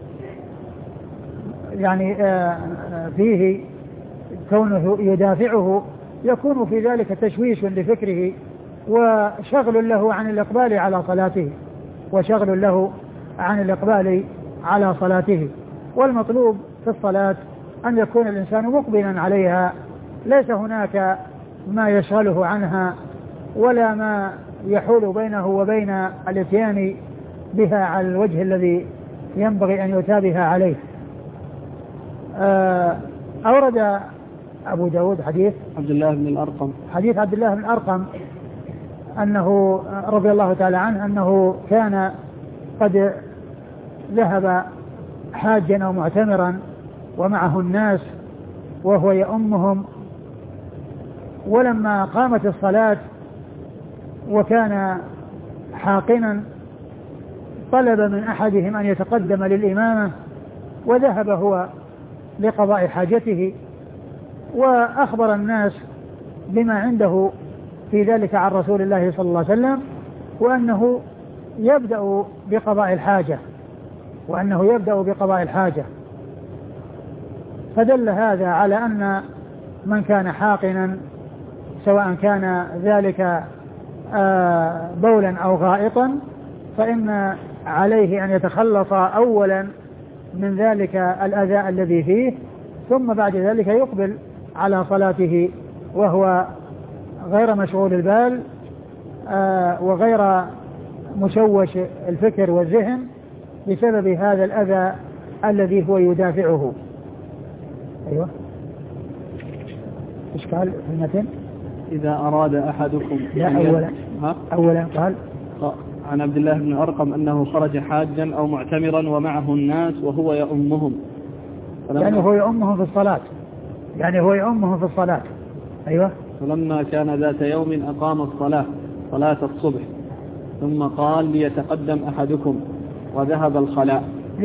يعني فيه كونه يدافعه، يكون في ذلك تشويش لفكره وشغل له عن الإقبال على صلاته والمطلوب في الصلاة أن يكون الإنسان مقبلا عليها، ليس هناك ما يشغله عنها ولا ما يحول بينه وبين الاتيان بها على الوجه الذي ينبغي أن يتابه عليه. أورد أبو داود حديث عبد الله بن الأرقم أنه رضي الله تعالى عنه أنه كان قد ذهب حاجا أو معتمرا ومعه الناس وهو يؤمهم، ولما قامت الصلاة وكان حاقنا طلب من أحدهم أن يتقدم للإمامة، وذهب هو لقضاء حاجته وأخبر الناس بما عنده في ذلك عن رسول الله صلى الله عليه وسلم، وأنه يبدأ بقضاء الحاجة فدل هذا على أن من كان حاقنا سواء كان ذلك بولا أو غائطا فإن عليه أن يتخلص أولا من ذلك الأذى الذي فيه، ثم بعد ذلك يقبل على صلاته وهو غير مشغول البال وغير مشوش الفكر والذهن بسبب هذا الأذى الذي هو يدافعه. أيوة إشكال في المتن. إذا أراد أحدكم أولا قال عن عبد الله بن أرقم أنه خرج حاجا أو معتمرا ومعه الناس وهو يؤمهم، يعني هو يؤمهم في الصلاة. أيوة. فلما كان ذات يوم أقام صلاة الصبح ثم قال ليتقدم أحدكم وذهب الخلاء.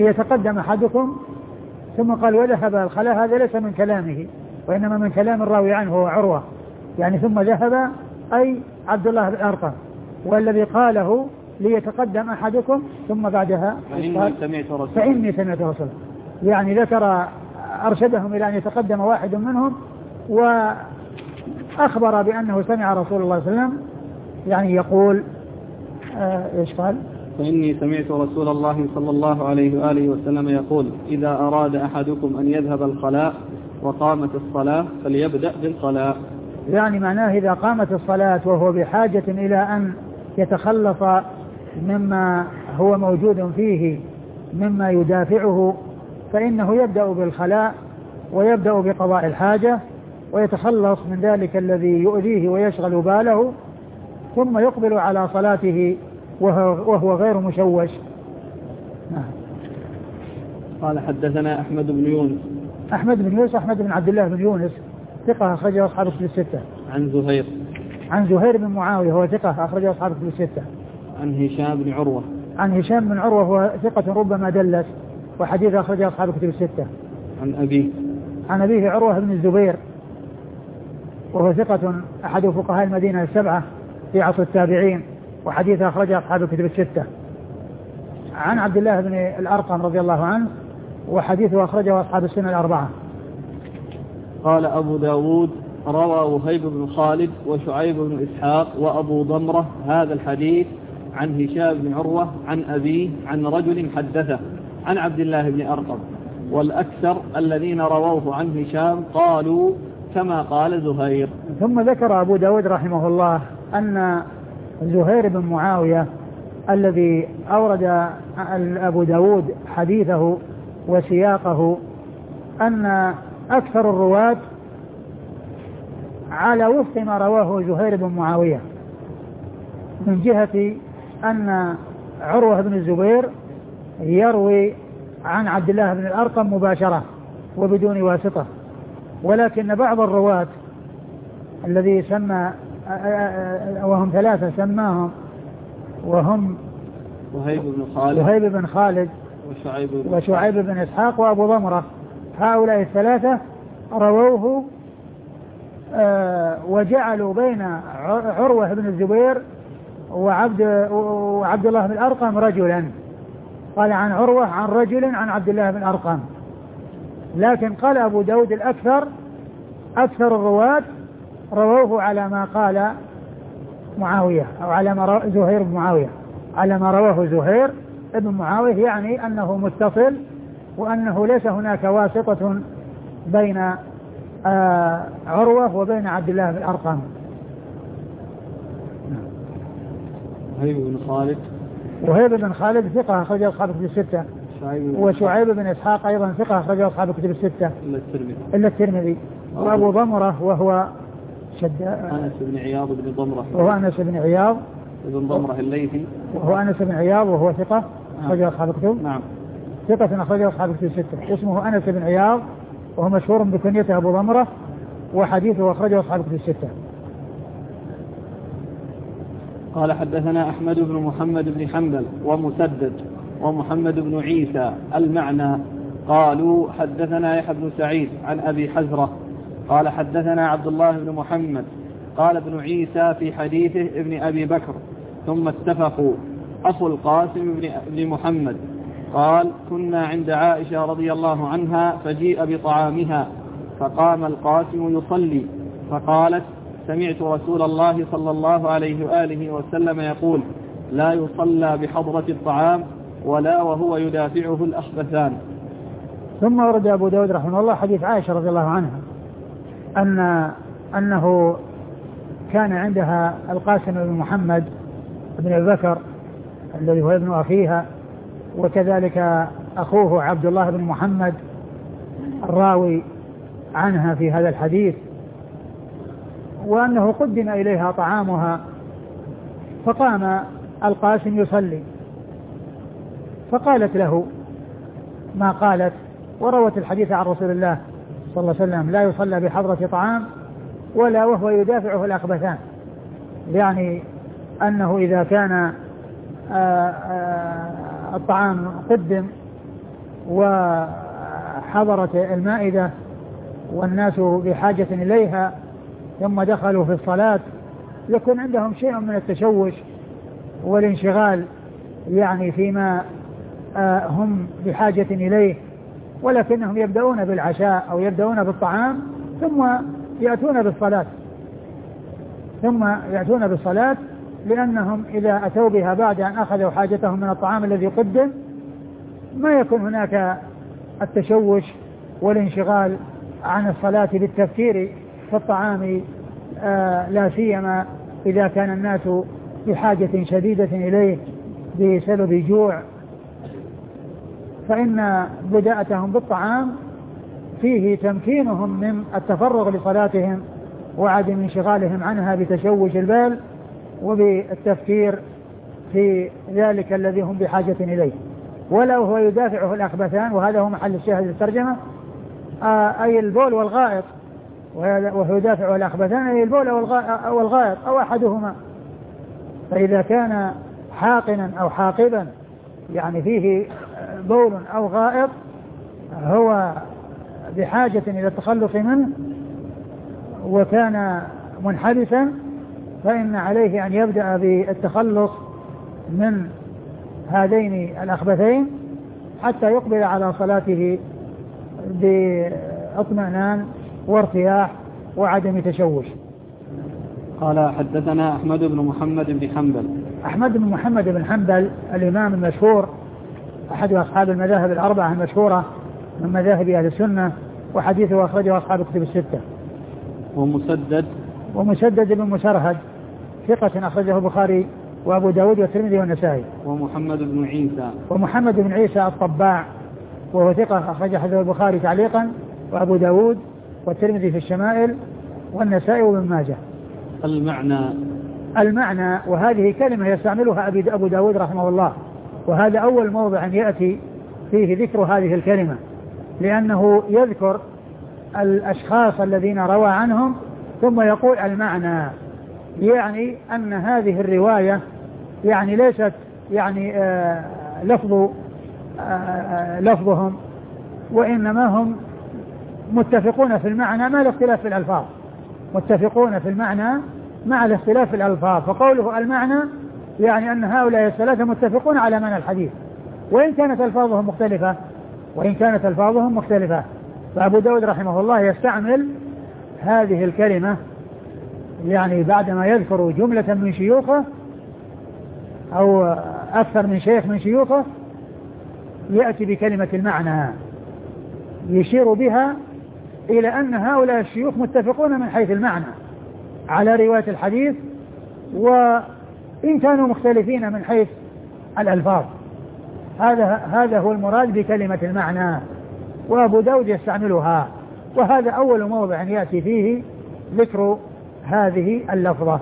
ثم قال وذهب الخلاء، هذا ليس من كلامه وإنما من كلام الراوي عنه هو عروة، يعني ثم ذهب أي عبد الله بن أرقم، والذي قاله ليتقدم أحدكم ثم بعدها فإني سمعت رسولا، يعني ذكر أرشدهم إلى أن يتقدم واحد منهم وأخبر بأنه سمع رسول الله صلى الله عليه وسلم يعني يقول إيش قال؟ فإني سمعت رسول الله صلى الله عليه وآله وسلم يقول إذا أراد أحدكم أن يذهب الخلاء وقامت الصلاة فليبدأ بالخلاء، يعني معناه إذا قامت الصلاة وهو بحاجة إلى أن يتخلص مما هو موجود فيه مما يدافعه فإنه يبدأ بالخلاء ويبدأ بقضاء الحاجة ويتخلص من ذلك الذي يؤذيه ويشغل باله، ثم يقبل على صلاته وهو غير مشوش. قال حدثنا أحمد بن بن عبد الله بن يونس ثقة أخرجه أصحاب الكتب الستة. عن زهير بن معاوية هو ثقة أخرجه أصحاب الكتب الستة. عن هشام بن عروة هو ثقة ربما دلس وحديث أخرجه أصحاب الكتب الستة. عن أبيه عروة بن الزبير وهو ثقة أحد فقهاء المدينة السبعة في عصر التابعين وحديث أخرجه أصحاب الكتب الستة. عن عبد الله بن الأرقم رضي الله عنه وحديثه أخرجه أصحاب السنة الأربعة. قال أبو داود روى وهيب بن خالد وشعيب بن إسحاق وأبو ضمرة هذا الحديث عن هشام بن عروة عن أبيه عن رجل حدثه عن عبد الله بن أرقم، والأكثر الذين رووه عن هشام قالوا كما قال زهير. ثم ذكر أبو داود رحمه الله أن زهير بن معاوية الذي أورد أبو داود حديثه وسياقه أن أكثر الرواة على وفق ما رواه زهير بن معاوية، من جهة أن عروة بن الزبير يروي عن عبد الله بن الأرقم مباشرة وبدون واسطة، ولكن بعض الرواة الذي سمى وهم ثلاثة سماهم، وهم وهيب بن خالد وشعيب بن إسحاق وأبو ضمرة. هؤلاء الثلاثة رووه وجعلوا بين عروة بن الزبير وعبد الله بن الأرقم رجلا. قال عن عروة عن رجل عن عبد الله بن الأرقم. لكن قال أبو داود أكثر الرواة رووه على ما قال معاوية أو على ما زهير بن معاوية، على ما رواه زهير بن معاوية، يعني أنه متصل وأنه ليس هناك واسطة بين عروة وبين عبد الله بن الأرقم. وهيب بن خالد ثقة أخرجه أصحاب الكتب الستة، وشعيب بن إسحاق أيضا ثقة أخرجه أصحاب الكتب الستة إلا الترمذي. وأبو ضمرة وهو أنس بن عياض بن ضمرة، وهو أنس بن عياض بن ضمرة الليثي، وهو أنس بن عياض وهو ثقة أخرجه أصحاب الكتب. نعم، ثقة أخرجه أصحاب الكتب الستة. اسمه أنس بن عياض وهو مشهور بكنيته أبو ضمرة، وحديثه أخرجه أصحاب الكتب الستة. قال حدثنا أحمد بن محمد بن حنبل ومسدد ومحمد بن عيسى المعنى قالوا حدثنا يحيى بن سعيد عن أبي حزرة قال حدثنا عبد الله بن محمد قال ابن عيسى في حديثه ابن أبي بكر ثم اتفقوا أخو القاسم بن محمد قال كنا عند عائشة رضي الله عنها فجيء بطعامها فقام القاسم يصلي فقالت سمعت رسول الله صلى الله عليه وآله وسلم يقول لا يصلى بحضرة الطعام ولا وهو يدافعه الأخبثان. ثم ورد أبو داود رحمه الله حديث عائشة رضي الله عنها أنه كان عندها القاسم بن محمد بن أبي بكر الذي هو ابن أخيها، وكذلك أخوه عبد الله بن محمد الراوي عنها في هذا الحديث، وأنه قدم إليها طعامها فقام القاسم يصلي فقالت له ما قالت، وروت الحديث عن رسول الله صلى الله عليه وسلم لا يصلى بحضرة طعام ولا وهو يدافعه الأخبثان، يعني أنه إذا كان الطعام قدم وحضرت المائدة والناس بحاجة إليها ثم دخلوا في الصلاة يكون عندهم شيء من التشوش والانشغال يعني فيما هم بحاجة إليه، ولكنهم يبدأون بالعشاء أو يبدأون بالطعام ثم يأتون بالصلاة لأنهم إذا أتوا بها بعد أن أخذوا حاجتهم من الطعام الذي قدم ما يكون هناك التشوش والانشغال عن الصلاة بالتفكير في الطعام، لا سيما إذا كان الناس بحاجة شديدة إليه بسبب جوع، فإن بداءتهم بالطعام فيه تمكينهم من التفرغ لصلاتهم وعدم انشغالهم عنها بتشوش البال وبالتفكير في ذلك الذي هم بحاجة إليه. ولو هو يدافعه الأخبثان، وهذا هو محل الشاهد الترجمة، أي البول والغائط، وهو يدافعه الأخبثان أي البول أو الغائط أو أحدهما. فإذا كان حاقنا أو حاقبا يعني فيه بول أو غائط هو بحاجة إلى التخلص منه وكان منحبسا، فإن عليه أن يبدأ بالتخلص من هذين الأخبثين حتى يقبل على صلاته باطمئنان وارتياح وعدم تشوش. قال حدثنا أحمد بن محمد بن حنبل. أحمد بن محمد بن حنبل الإمام المشهور أحد أصحاب المذاهب الأربعة المشهورة من مذاهب أهل السنة، وحديثه أخرجه أصحاب الكتب الستة. ومسدد بن مسرهد ثقة أخرجه البخاري وأبو داود والترمذي والنسائي. ومحمد بن عيسى الطباع وهو ثقة أخرج حديث البخاري تعليقا وأبو داود والترمذي في الشمائل والنسائي وابن ماجه. المعنى وهذه كلمة يستعملها أبو داود رحمه الله، وهذا أول موضع يأتي فيه ذكر هذه الكلمة، لأنه يذكر الأشخاص الذين روى عنهم ثم يقول المعنى، يعني أن هذه الرواية يعني ليست يعني لفظهم، وإنما هم متفقون في المعنى مع الاختلاف في الألفاظ، متفقون في المعنى مع الاختلاف في الألفاظ. فقوله المعنى يعني أن هؤلاء الثلاثة متفقون على معنى الحديث وإن كانت ألفاظهم مختلفة. فأبو داود رحمه الله يستعمل هذه الكلمة يعني بعدما يذكر جملة من شيوخه أو أكثر من شيخ من شيوخه يأتي بكلمة المعنى يشير بها إلى أن هؤلاء الشيوخ متفقون من حيث المعنى على رواية الحديث، وإن كانوا مختلفين من حيث الألفاظ. هذا هو المراد بكلمة المعنى، وأبو داود يستعملها، وهذا أول موضع يأتي فيه ذكر هذه اللفظة.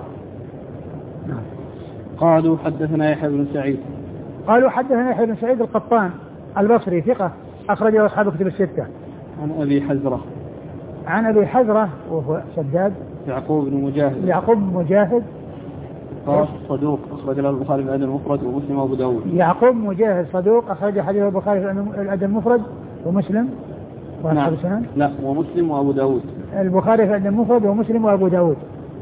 قالوا حدثنا يحيى بن سعيد. قالوا حدثنا يحيى بن سعيد القطان البصري ثقة أخرجه أصحاب كتب الستة. عن أبي حزرة وهو شداد. يعقوب بن مجاهد صدوق أخرج له البخاري في الأدب المفرد ومسلم وأبو داود. يعقوب مجاهد صدوق أخرج حديث البخاري في الأدب المفرد ومسلم وأصحاب السنن. لا ومسلم وأبو داود. البخاري في الأدب المفرد ومسلم وأبو داود.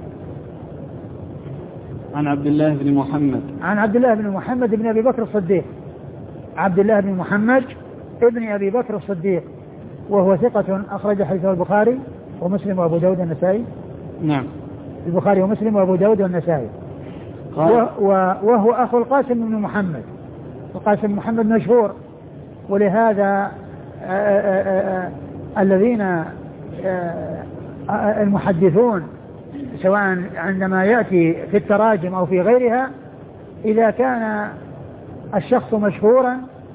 عن عبد الله بن محمد بن أبي بكر الصديق. عبد الله بن محمد ابن أبي بكر الصديق وهو ثقة أخرج حديثه البخاري ومسلم وأبو داود والنسائي. نعم. البخاري ومسلم وأبو داود والنسائي. وهو أخو القاسم بن محمد. القاسم بن محمد مشهور، ولهذا الذين المحدثون سواء عندما يأتي في التراجم أو في غيرها إذا كان الشخص مشهورا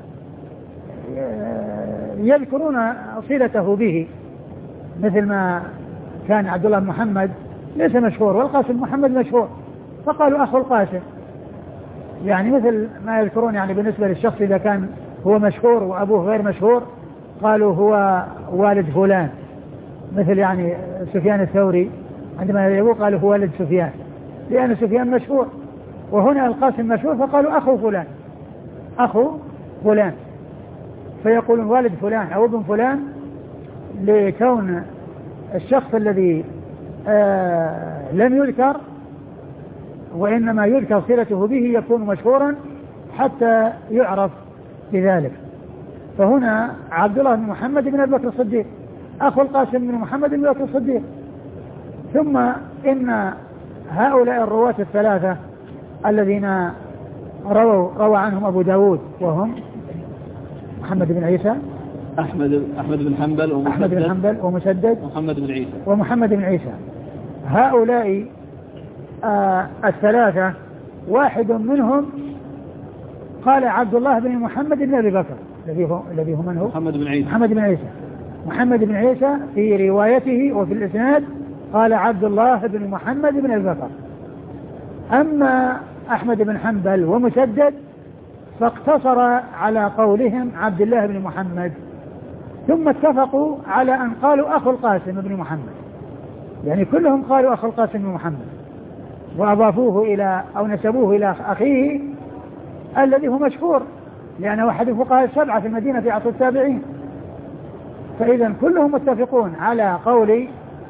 يذكرون صلته به، مثل ما كان عبد الله بن محمد ليس مشهور والقاسم محمد مشهور فقالوا أخو القاسم، يعني مثل ما يذكرون يعني بالنسبة للشخص إذا كان هو مشهور وأبوه غير مشهور قالوا هو والد فلان، مثل يعني سفيان الثوري عندما يقول قالوا هو والد سفيان لأن سفيان مشهور، وهنا القاسم مشهور فقالوا أخو فلان فيقولون والد فلان أو ابن فلان، لكون الشخص الذي لم يذكر وإنما يذكر صلته به يكون مشهورا حتى يعرف بذلك. فهنا عبد الله بن محمد بن أبي بكر الصديق أخو القاسم بن محمد بن أبي بكر الصديق. ثم إن هؤلاء الرواة الثلاثة الذين روى عنهم أبو داود وهم محمد بن عيسى أحمد بن حنبل ومسدد ومحمد بن عيسى هؤلاء الثلاثة واحد منهم قال عبد الله بن محمد بن أبي بكر الذي هو من هو؟ محمد بن عيسى في روايته وفي الإسناد قال عبد الله بن محمد بن أبي بكر. أما أحمد بن حنبل ومسدد فاقتصر على قولهم عبد الله بن محمد، ثم اتفقوا على أن قالوا أخو القاسم بن محمد، يعني كلهم قالوا أخو القاسم بن محمد وأضافوه إلى أو نسبوه إلى أخيه الذي هو مشهور لأنه أحد الفقهاء السبعة في المدينة في عصر التابعين. فإذا كلهم متفقون على قول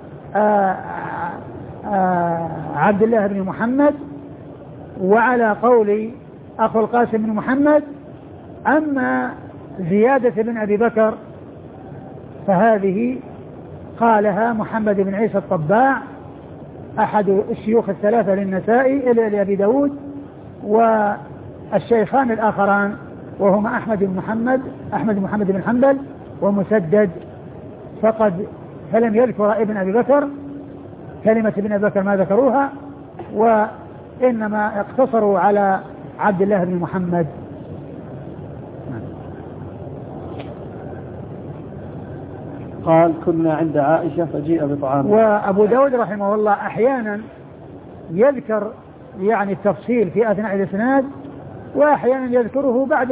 عبد الله بن محمد وعلى قول أخو القاسم بن محمد. أما زيادة بن أبي بكر فهذه قالها محمد بن عيسى الطباع أحد الشيوخ الثلاثة للنسائي لأبي داود، والشيخان الآخران وهما أحمد بن محمد بن حنبل ومسدد فلم يذكر ابن أبي بكر، كلمة ابن أبي بكر ما ذكروها، وإنما اقتصروا على عبد الله بن محمد. قال كنا عند عائشة فجيء بطعام. وأبو داود رحمه الله أحيانا يذكر يعني التفصيل في أثناء الإسناد وأحيانا يذكره بعد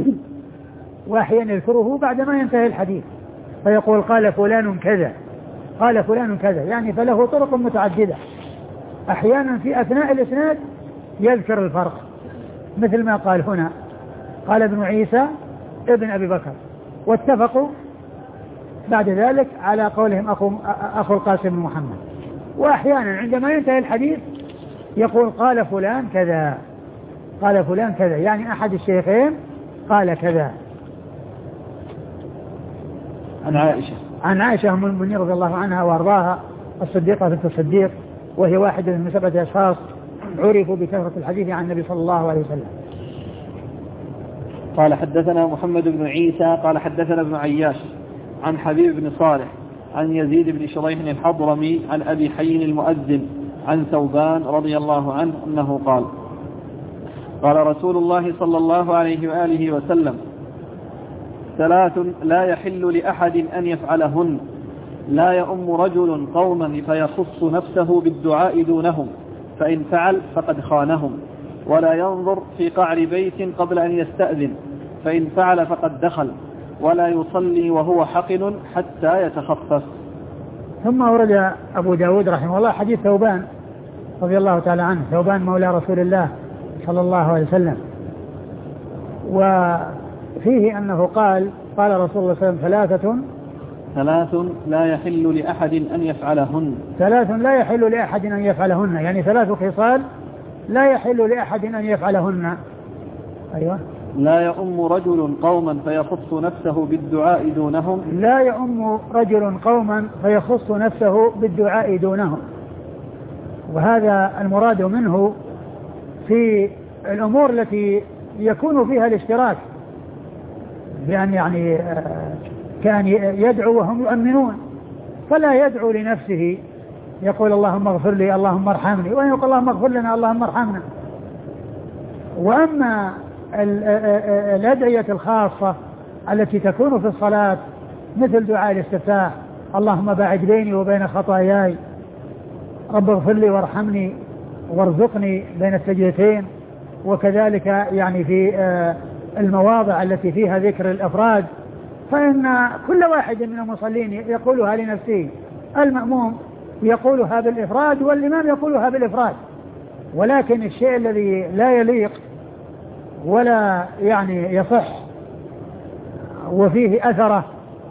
ما ينتهي الحديث فيقول قال فلان كذا قال فلان كذا، يعني فله طرق متعددة. أحيانا في أثناء الإسناد يذكر الفرق، مثل ما قال هنا، قال ابن عيسى ابن أبي بكر، واتفقوا بعد ذلك على قولهم أخو القاسم بن محمد. وأحيانا عندما ينتهي الحديث يقول قال فلان كذا، قال فلان كذا، يعني أحد الشيخين قال كذا. عن عائشة أم المؤمنين رضي الله عنها وأرضاها، الصديقة بنت الصديق، وهي واحدة من 7 أشخاص عرفوا بكثرة الحديث عن النبي صلى الله عليه وسلم. قال حدثنا محمد بن عيسى قال حدثنا ابن عياش عن حبيب بن صالح عن يزيد بن شريح الحضرمي عن أبي حي المؤذن عن ثوبان رضي الله عنه أنه قال قال رسول الله صلى الله عليه وآله وسلم 3 لا يحل لأحد أن يفعلهن: لا يؤم رجل قوما فيخص نفسه بالدعاء دونهم، فإن فعل فقد خانهم، ولا ينظر في قعر بيت قبل أن يستأذن، فإن فعل فقد دخل، ولا يصلي وهو حقن حتى يتخفف. ثم ورد أبو داود رحمه الله حديث ثوبان رضي الله تعالى عنه، ثوبان مولى رسول الله صلى الله عليه وسلم، وفيه أنه قال رسول الله صلى الله عليه وسلم 3 لا يحل لأحد أن يفعلهن. 3 لا يحل لأحد أن يفعلهن، يعني 3 خصال لا يحل لأحد أن يفعلهن. أيوة. لا يؤم رجل قوما فيخص نفسه بالدعاء دونهم. لا يؤم رجل قوما فيخص نفسه بالدعاء دونهم، وهذا المراد منه في الأمور التي يكون فيها الاشتراك، بأن يعني كان يدعو وهم يؤمنون، فلا يدعو لنفسه يقول اللهم اغفر لي اللهم ارحمني، وأن يقول اللهم اغفر لنا اللهم ارحمنا. وأما الأدعية الخاصة التي تكون في الصلاة مثل دعاء الاستفتاح اللهم باعد بيني وبين خطاياي، رب اغفر لي وارحمني وارزقني بين السجدتين، وكذلك يعني في المواضع التي فيها ذكر الأفراد، فإن كل واحد من المصلين يقولها لنفسه، المأموم يقولها بالإفراد والإمام يقولها بالإفراد. ولكن الشيء الذي لا يليق ولا يعني يصح وفيه أثره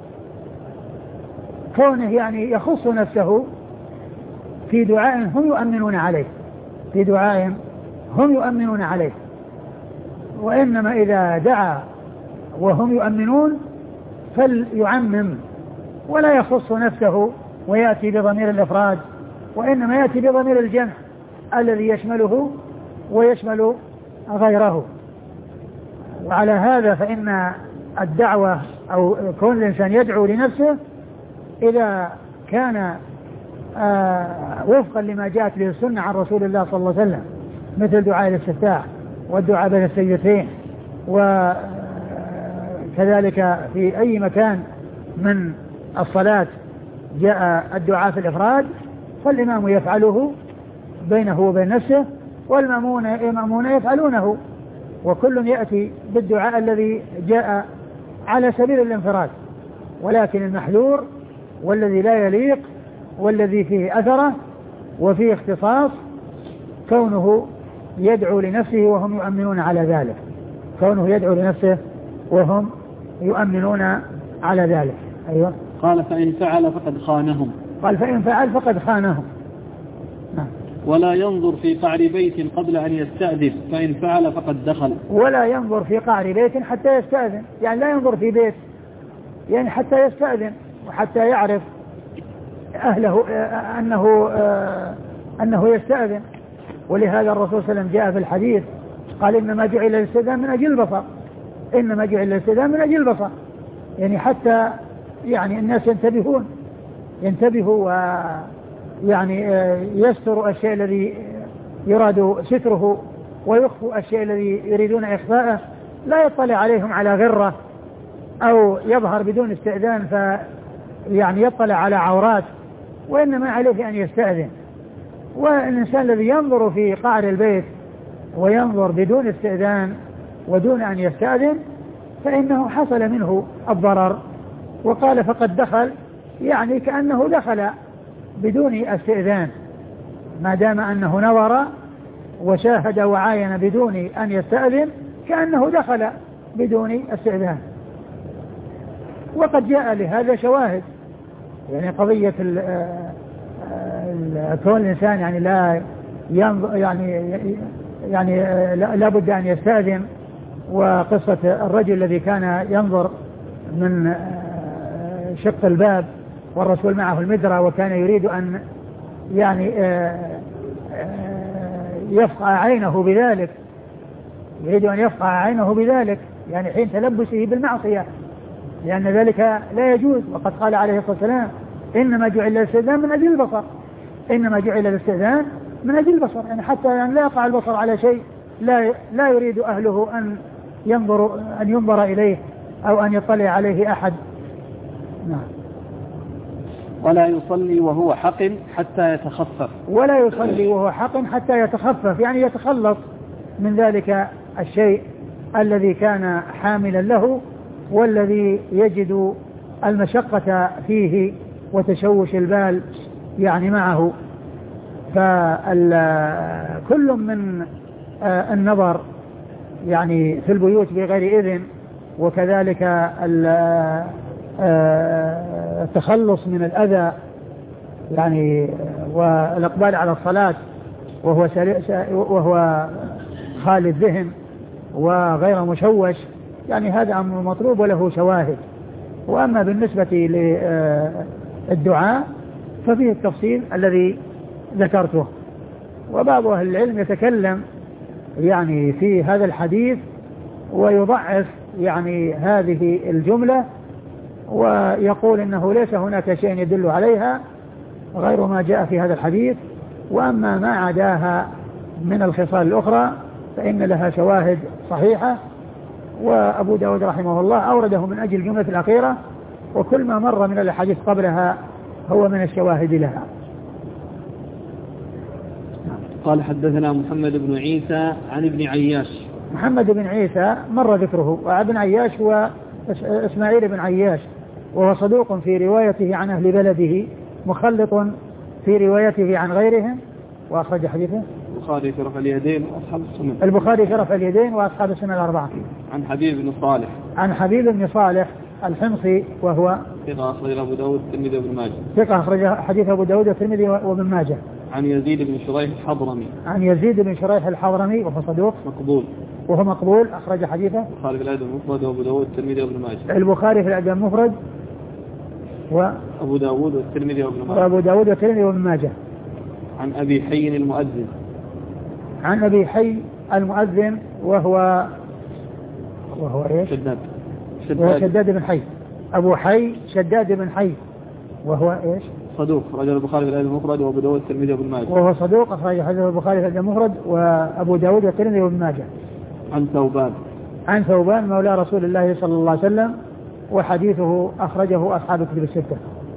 كونه يعني يخص نفسه في دعاء هم يؤمنون عليه، في دعاء هم يؤمنون عليه، وإنما إذا دعا وهم يؤمنون فليعمم ولا يخص نفسه ويأتي بضمير الإفراد، وإنما يأتي بضمير الجمع الذي يشمله ويشمل غيره. وعلى هذا فإن الدعوة أو كون الإنسان يدعو لنفسه إذا كان وفقا لما جاءت به السنة عن رسول الله صلى الله عليه وسلم، مثل دعاء الاستفتاح والدعاء بين السجدتين، وكذلك في أي مكان من الصلاة جاء الدعاء في الإفراد، فالإمام يفعله بينه وبين نفسه، والمأمون يفعلونه، وكل يأتي بالدعاء الذي جاء على سبيل الانفراد. ولكن المحذور والذي لا يليق والذي فيه أثره وفيه اختصاص كونه يدعو لنفسه وهم يؤمنون على ذلك، كونه يدعو لنفسه وهم يؤمنون على ذلك. أيوة. قال فإن فعل فقد خانهم. قال فإن فعل فقد خانهم. ولا ينظر في قعر بيت قبل أن يستأذن، فإن فعل فقد دخل. ولا ينظر في قعر بيت حتى يستأذن، يعني لا ينظر في بيت، يعني حتى يستأذن وحتى يعرف أهله أنه يستأذن. ولهذا الرسول صلى الله عليه وسلم جاء في الحديث قال إنما جعل الاستئذان من أجل البصر، إنما جعل الاستئذان من أجل البصر، يعني حتى يعني الناس ينتبهوا ويعني يستروا الشيء الذي يراد ستره ويخفوا الشيء الذي يريدون إخفاءه، لا يطلع عليهم على غرة أو يظهر بدون استئذان يعني يطلع على عورات، وإنما عليه أن يستأذن. والإنسان الذي ينظر في قعر البيت وينظر بدون استئذان ودون أن يستأذن فإنه حصل منه الضرر. وقال فقد دخل، يعني كأنه دخل بدون استئذان، ما دام أنه نظر وشاهد وعاين بدون أن يستأذن كأنه دخل بدون استئذان. وقد جاء لهذا شواهد، يعني قضية كون الإنسان يعني لا ينظر يعني لا بد أن يستأذن، وقصة الرجل الذي كان ينظر من شق الباب والرسول معه المدرة وكان يريد أن يعني يفقع عينه بذلك، يريد أن يفقع عينه بذلك يعني حين تلبسه بالمعصية، لأن ذلك لا يجوز. وقد قال عليه الصلاة والسلام إنما جعل الاستئذان من أجل البصر، إنما جعل الاستئذان من أجل البصر، يعني حتى يعني لا يقع البصر على شيء لا يريد أهله أن ينظر إليه أو أن يطلع عليه أحد. نعم. ولا يصلي وهو حق حتى يتخفف. ولا يصلي وهو حق حتى يتخفف، يعني يتخلص من ذلك الشيء الذي كان حاملا له والذي يجد المشقة فيه وتشوش البال يعني معه. فكل من النظر يعني في البيوت بغير إذن، وكذلك التخلص من الأذى يعني والإقبال على الصلاة وهو خالي الذهن وغير مشوش، يعني هذا أمر مطلوب وله شواهد. وأما بالنسبة للدعاء ففيه التفصيل الذي ذكرته. وبعض أهل العلم يتكلم يعني في هذا الحديث ويضعف يعني هذه الجملة ويقول إنه ليس هناك شيء يدل عليها غير ما جاء في هذا الحديث، وأما ما عداها من الخصال الأخرى فإن لها شواهد صحيحة. وأبو داود رحمه الله أورده من أجل الجملة الأخيرة، وكل ما مر من الحديث قبلها هو من الشواهد لها. قال حدثنا محمد بن عيسى عن ابن عياش. محمد بن عيسى مر ذكره، وابن عياش هو إسماعيل بن عياش، وهو صدوق في روايته عن أهل بلده، مخلط في روايته عن غيرهم، وأخرج حديثه البخاري في رفع اليدين وأصحاب السنن. البخاري في رفع اليدين وأصحاب السنن الأربعة. عن حبيب بن صالح. عن حبيب بن صالح الحمصي، وهو ثقة أخرج أبو داود والترمذي وابن ماجه. ثقة أخرج حديث أبو داود والترمذي وابن ماجه. عن يزيد بن شريح الحضرمي. عن يزيد بن شريح الحضرمي وهو صدوق مقبول. وهو مقبول، أخرج حديثه البخاري في الأدب المفرد وأبو داود والترمذي وابن ماجه. البخاري في الأدب المفرد وأبو داود والترمذي وابن ماجه. وأبو داود والترمذي وابن ماجه. عن أبي حي المؤذن. عن أبي حي المؤذن وهو إيش؟ شداد بن حي. أبو حي شداد بن حي، وهو إيش؟ صدوق، رجل البخاري في الأدب المفرد وأبو داود والترمذي وابن ماجه. وهو صدوق، أخرج حديث البخاري في الأدب المفرد وأبو داود والترمذي وابن ماجه. عن ثوبان. عن ثوبان مولى رسول الله صلى الله عليه وسلم، وحديثه أخرجه أصحاب الكتب الستة.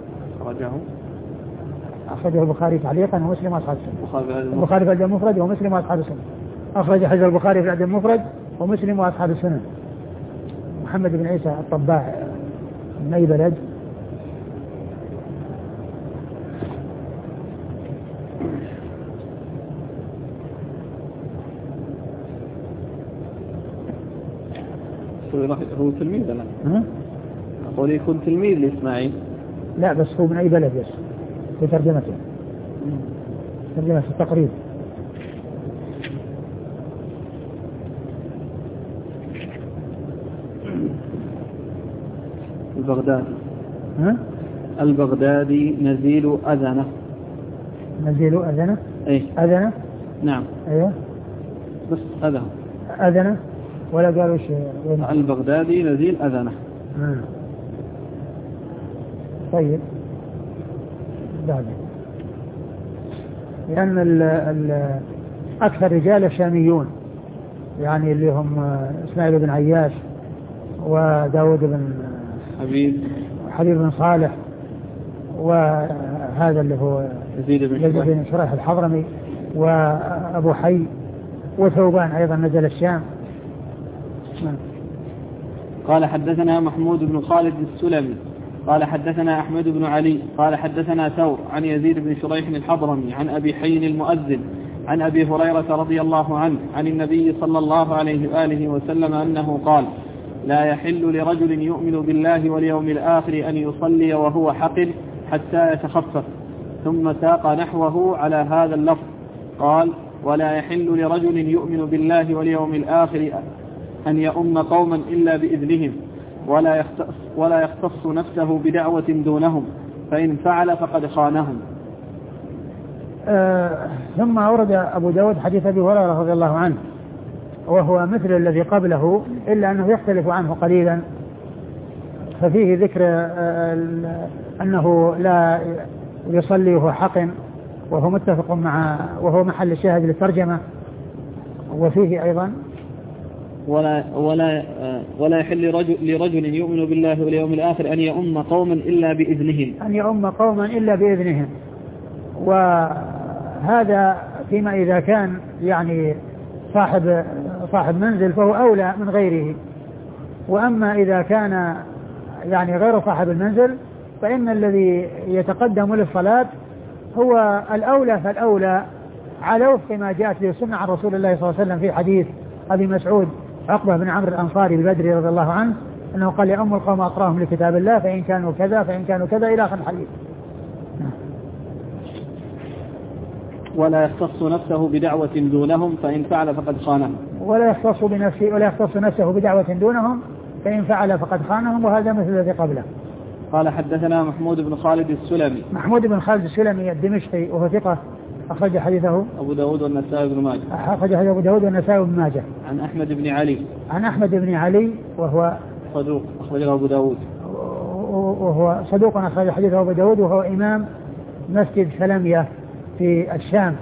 أخرجه البخاري تعليقا ومسلم وأصحاب السنة. البخاري في الأدب المفرد ومسلم وأصحاب السنة. أخرج حديث البخاري في الأدب المفرد ومسلم وأصحاب السنة. محمد بن عيسى الطباع من أي بلد؟ هو تلميذ أنا أقول يكون تلميذ لإسماعيل. لا بس هو من أي بلد بس في ترجمته، ترجمة التقريب. البغدادي. البغدادي نزيل أذنه. نزيل أذنه؟ إيه أذنه؟ نعم. أيوه بس أذنه ولا قالوا شيء. البغدادي نزيل أذنه. طيب بعد، لأن أكثر رجال الشاميون يعني اللي هم إسماعيل بن عياش وداود بن حبيب بن صالح، وهذا اللي هو يزيد بن شريح الحضرمي، وأبو حي، وثوبان أيضا نزل الشام. قال حدثنا محمود بن خالد السلمي. قال حدثنا أحمد بن علي قال حدثنا ثور عن يزيد بن شريح الحضرمي عن أبي حين المؤذن عن أبي هريرة رضي الله عنه عن النبي صلى الله عليه وآله وسلم أنه قال لا يحل لرجل يؤمن بالله واليوم الآخر أن يصلي وهو حقل حتى يتخفف، ثم ساق نحوه على هذا اللفظ قال ولا يحل لرجل يؤمن بالله واليوم الآخر أن يؤم قوما إلا بإذنهم ولا يختص نفسه بدعوة دونهم، فإن فعل فقد خانهم. ثم أورد أبو داود حديث أبي هريرة رضي الله عنه وهو مثل الذي قبله إلا أنه يختلف عنه قليلا، ففيه ذكر أنه لا يصلي وهو حق وهو متفق وهو محل الشاهد للترجمة، وفيه أيضا ولا يحل لرجل يؤمن بالله واليوم الآخر أن يؤم قوما إلا بإذنهم، وهذا فيما إذا كان يعني صاحب منزل فهو أولى من غيره، وأما إذا كان يعني غير صاحب المنزل فإن الذي يتقدم للصلاة هو الأولى فالأولى على وفق ما جاءت به السنة عن رسول الله صلى الله عليه وسلم في حديث أبي مسعود عقبة بن عمرو الأنصاري البدري رضي الله عنه أنه قال يؤم القوم أقراهم لكتاب الله فإن كانوا كذا فإن كانوا كذا إلى آخر الحديث. ولا يختص نفسه بدعوة دونهم فإن فعل فقد خانهم. ولا يختص نفسه بدعوة دونهم فإن فعل فقد خانهم، وهذا مثل الذي قبله. قال حدثنا محمود بن خالد السلمي. محمود بن خالد السلمي الدمشقي وهو ثقة أخرج حديثه أبو داود والنسائي بن ماجه. أخرج حديث أبو داود والنسائي بن ماجه. عن أحمد بن علي. عن أحمد بن علي وهو صدوق أخرجه أبو داود. وهو صدوق أخرج حديثه أبو داود وهو إمام مسجد سلمية في الشام.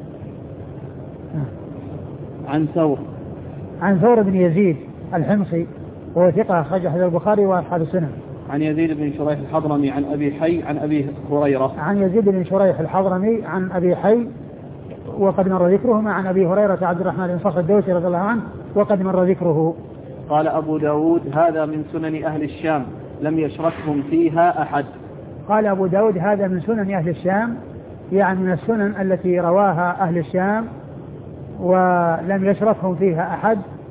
عن ثور بن يزيد الحمصي وهو ثقة أخرج حديث البخاري وأصحاب السنن. عن يزيد بن شريح الحضرمي عن أبي حي عن أبي هريرة. عن يزيد بن شريح الحضرمي عن أبي حي وقد مر ذكرهما عن أبي هريرة عبد الرحمن بن صخر الدوسي رضي الله عنه وقد مر ذكره. قال أبو داود هذا من سنن أهل الشام لم يشركهم فيها أحد. قال أبو داود هذا من سنن أهل الشام، يعني من السنن التي رواها أهل الشام ولم يشركهم فيها أحد،